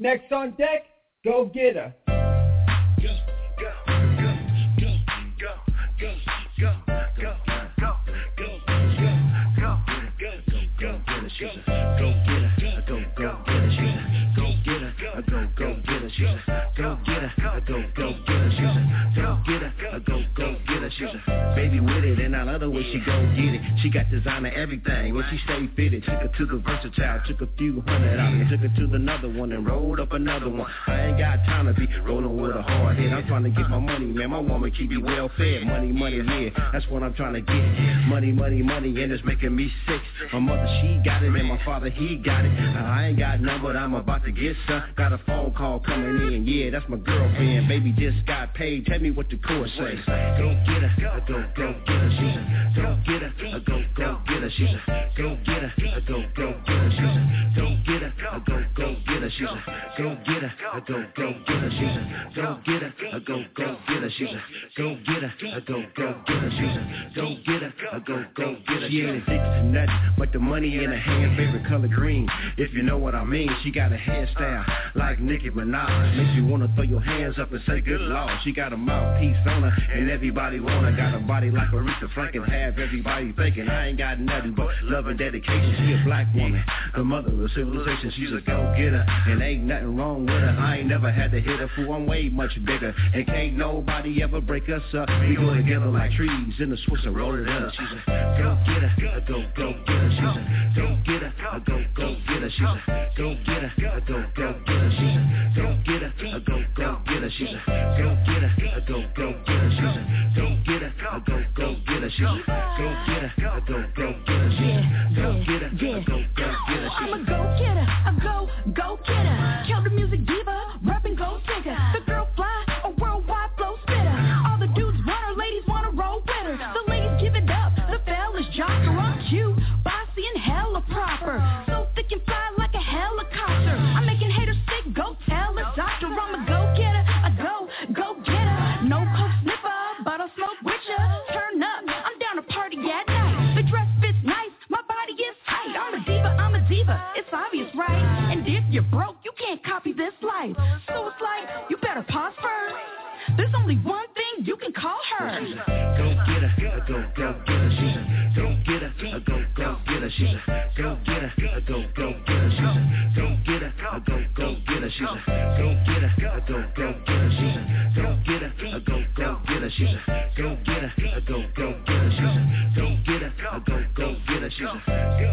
Next on deck, Go Getter. Baby with it, and I love the way she go get it. She got designer everything, and she stay fitted. Took her to the Versatile, took a few hundred out, and took her to another one, and rolled up another one. I ain't got time to be rolling with a hard head. I'm trying to get my money, man. My woman keep me well fed. Money, money, yeah. That's what I'm trying to get. Money, money, money, and it's making me sick. My mother, she got it, and my father, he got it. I ain't got none, but I'm about to get some. Got a phone call coming in, yeah, that's my girlfriend. Baby just got paid. Tell me what the chorus says. Go get her, go get her. She's a go get her, go get her. She's a go get her, go get her. She's a go get her, go get her. She's a go get her, go get her. She's a go get her, go get her. She's a go get her, go get her. She's a go get her, go get her. She ain't addicted to nothing but the money in her hand. Favorite color green, if you know what I mean. She got a hairstyle like Nicki Minaj. Makes you wanna throw your hands up and say good Lord. She got a mouthpiece on her and everybody want her. Got a body like Aretha Franklin, have everybody thinking I ain't got nothing but love and dedication. She a black woman, the mother of civilization. She's a go-getter and ain't nothing wrong with her. I ain't never had to hit her, fool. I'm way much bigger and can't nobody ever break us up. We go together like trees in the Swiss and roll it up. She's a go-getter, a go-getter. She's a go-getter, a go-getter. She's a go-getter, a go-getter. She's a go-getter, a go-getter. She's a go-getter, a go-getter. She's a go-getter, a go-getter. She's a go-getter, a go-getter. She's a go-getter, a go-getter. I'm a go-getter, a go-getter. Kill the music diva, rapping gold digger. The girl fly, a worldwide flow spitter. All the dudes want her, ladies wanna roll with her. The ladies give it up, the fellas jock her on cute, bossy and hella proper. So thick and fly like a helicopter. I'm making haters sick, go tell a doctor. I'm a go-getter, a go-getter. No coke sniffer, but I'll smoke with ya. Turn up, I'm down to party at night. The dress fits nice, my body is tight. I'm a diva, it's obvious, right? And if you're broke, you can't copy this life. So it's like, you better pause first. There's only one thing you can call her. Go-getter, a go-getter. She's a go-getter, a go-getter. She's a go-getter, a go-getter. She's a go-getter, a go-getter. She's a go-getter, a go-getter. She's a go-getter, a go-getter. She's a go-getter, a go-getter. She's a go-getter, a go-getter. She's a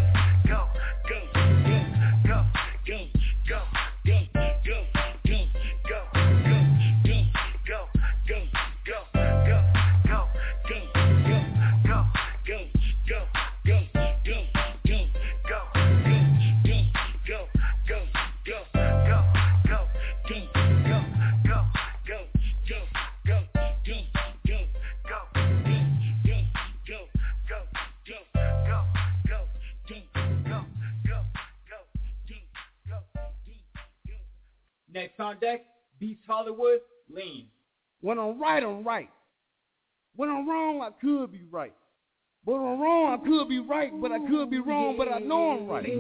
Next on deck, Beast Hollywood, Lean. When I'm right, I'm right. When I'm wrong, I could be right. When I'm wrong, I could be right, but I could be wrong, but I know I'm right.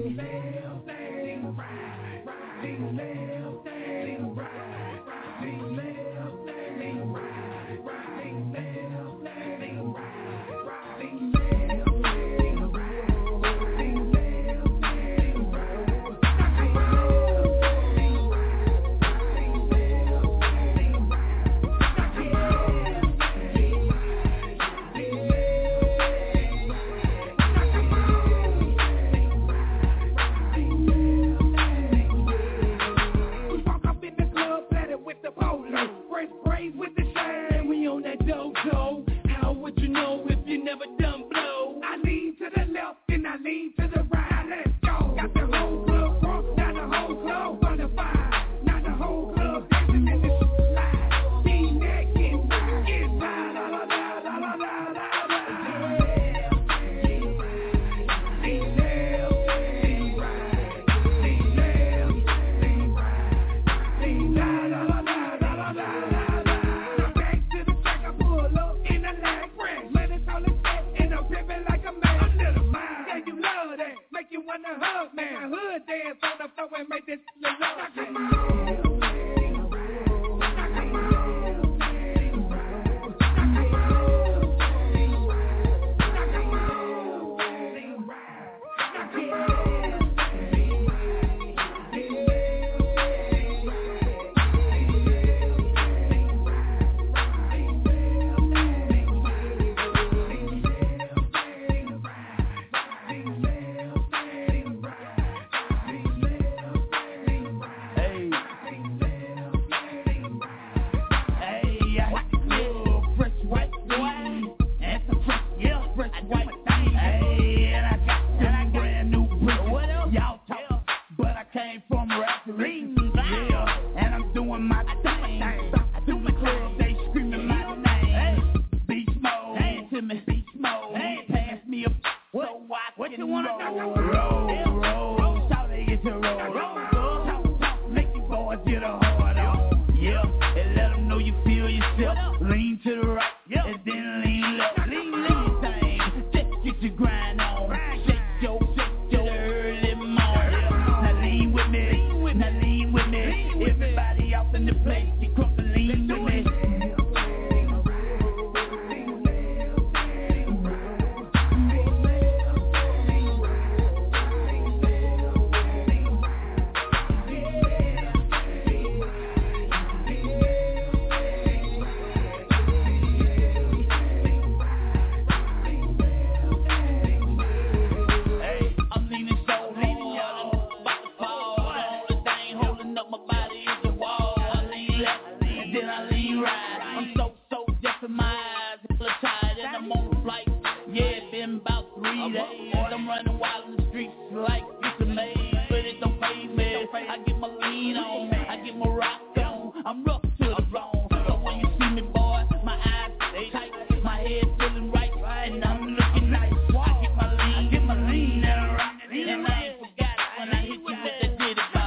I'm on the flight. Yeah, it's been about 3 days. I'm running wild in the streets like it's a maze, but it don't faze me. I get my lean on, I get my rock on. I'm rough to the bone. So when you see me, boy, my eyes stay tight, my head feeling right, and I'm looking nice. I get my lean, and I rock it, and I ain't forgot it when I hit you with that ditty ball.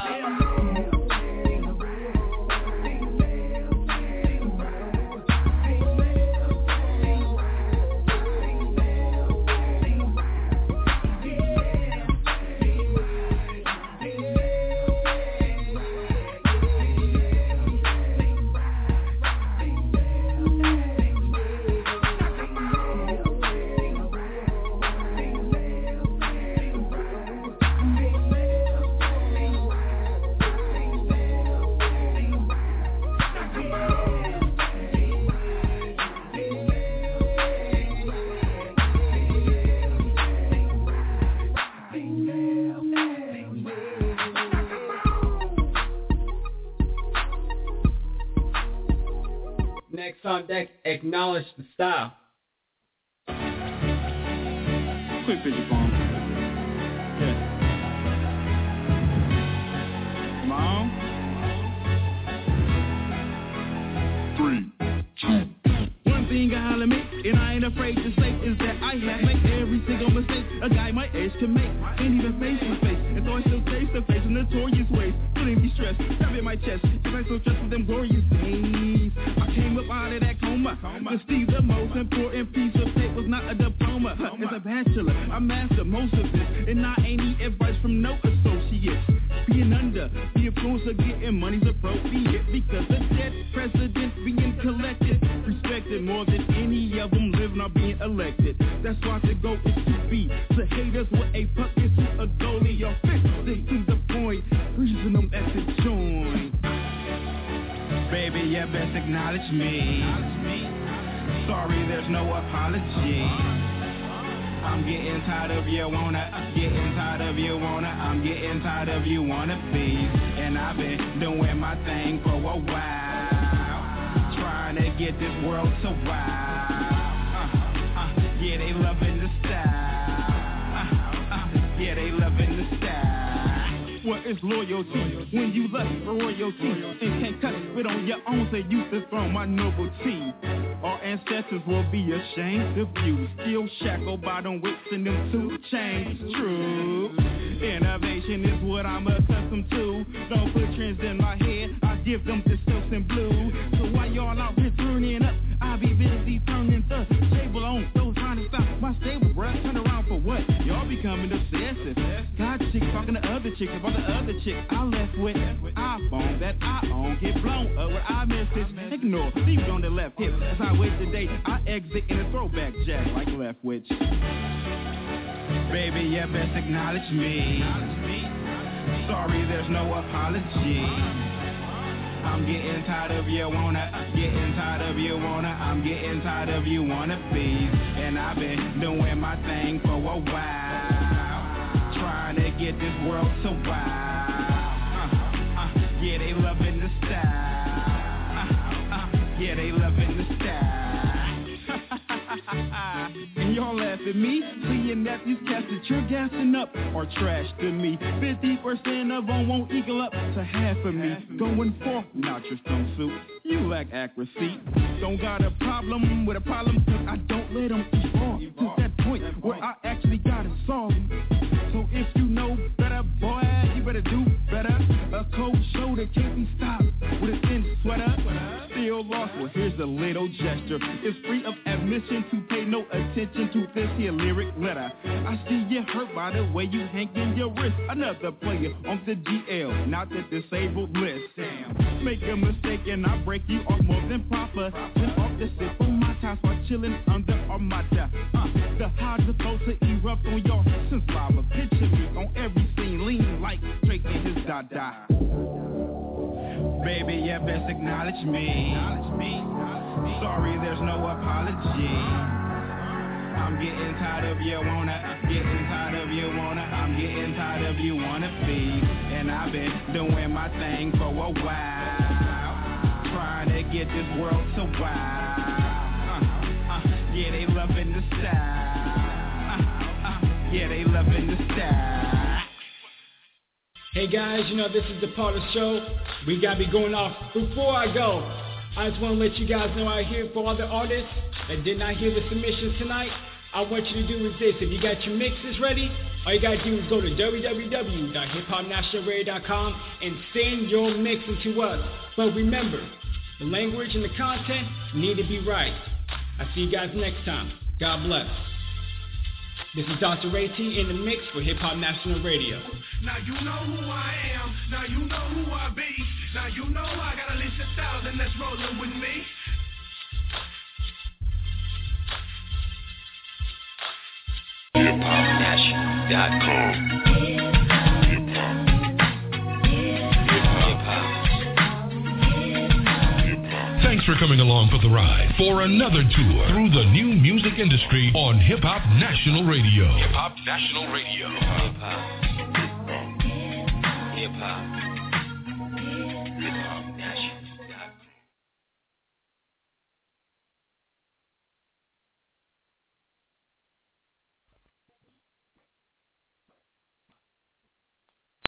Next on deck, acknowledge the style. Quick picture for him. Yeah. Mom? 3, 2. One thing I holler make, and I ain't afraid to say, is that I have made every single mistake a guy my age can make. Ain't even face to face, and so I still face to face in notorious ways. Feeling me stressed, grabbing my chest, cause I so stressed with them glorious days. I came up out of that coma. To see the most important piece of tape was not a diploma. As a bachelor, I mastered most of this, and I ain't need advice from no associates. Being under the influence of getting money's appropriate, because the dead president being collected, respected more than any of them living or being elected. That's why the goal is to be to haters with a puck into a goalie or fix it to the point, freezing them at the joint. Baby, you best acknowledge me. Sorry, there's no apology. I'm getting tired of you wanna, getting tired of you wanna, I'm getting tired of you wanna-bees. And I've been doing my thing for a while, trying to get this world to wow. Yeah, they loving the style. Yeah, they loving the style. What is loyalty when you left for royalty and can't cut it on your own? Say you dethrone my nobility. Our ancestors will be ashamed of you, still shackled by them whips and them 2 chains. True, innovation is what I'm accustomed to. Don't put trends in my head, I give them to silks and blue. So while y'all out here turning up, I'll be busy turning the table on those trying to stop my stable, bruh. Turn around for what? Y'all becoming obsessive. Got chicks talking to other chicks about the other chick I left with. iPhone that I own, get blown up with iMessage. Ignore, leave it on the left hip. As I wait today, I exit in a throwback jack like left witch. Baby, you best acknowledge me. Sorry, there's no apology. I'm getting tired of you wanna, getting tired of you wanna, I'm getting tired of you wanna-bees. And I've been doing my thing for a while, trying to get this world to wow. Yeah, they loving the style. Yeah, they loving the style. And y'all laugh at me, seeing that these cats that you're gassing up are trash to me. 50% of them won't equal up to half of me. Going for not your strong suit, you lack accuracy. Don't got a problem with a problem, cause I don't let them evolve to that point where I actually gotta solve. So if you know better, boy, you better do better. A cold shoulder can't be stopped with a thin sweater. Still lost, well here's a little gesture. It's free of admission to pay no attention to this here lyric letter. I see you hurt by the way you hanging your wrist. Another player on the GL, not the disabled list. Damn, make a mistake and I break you off more than proper. Then off the sip on my time while chilling under Armada. The hot supposed to erupt on y'all since lava. Picture me on every scene, lean like Drake and his Dada. Baby, you best acknowledge me. Sorry, there's no apology. I'm getting tired of you wanna, getting tired of you wanna, I'm getting tired of you wanna-bees. And I've been doing my thing for a while, trying to get this world to wow. Yeah, they love loving the style. Yeah, they loving the style. Hey guys, you know this is the part of the show we gotta be going off. Before I go, I just want to let you guys know out here for all the artists that did not hear the submissions tonight, I want you to do is this. If you got your mixes ready, all you gotta do is go to www.hiphopnationalradio.com and send your mixes to us. But remember, the language and the content need to be right. I'll see you guys next time. God bless. This is Dr. Ray T in the mix for Hip Hop National Radio. Now you know who I am. Now you know who I be. Now you know I got at least 1,000 that's rolling with me. HipHopNational.com. Thanks for coming along for the ride for another tour through the new music industry on Hip Hop National Radio. Hip Hop National Radio. Hip Hop.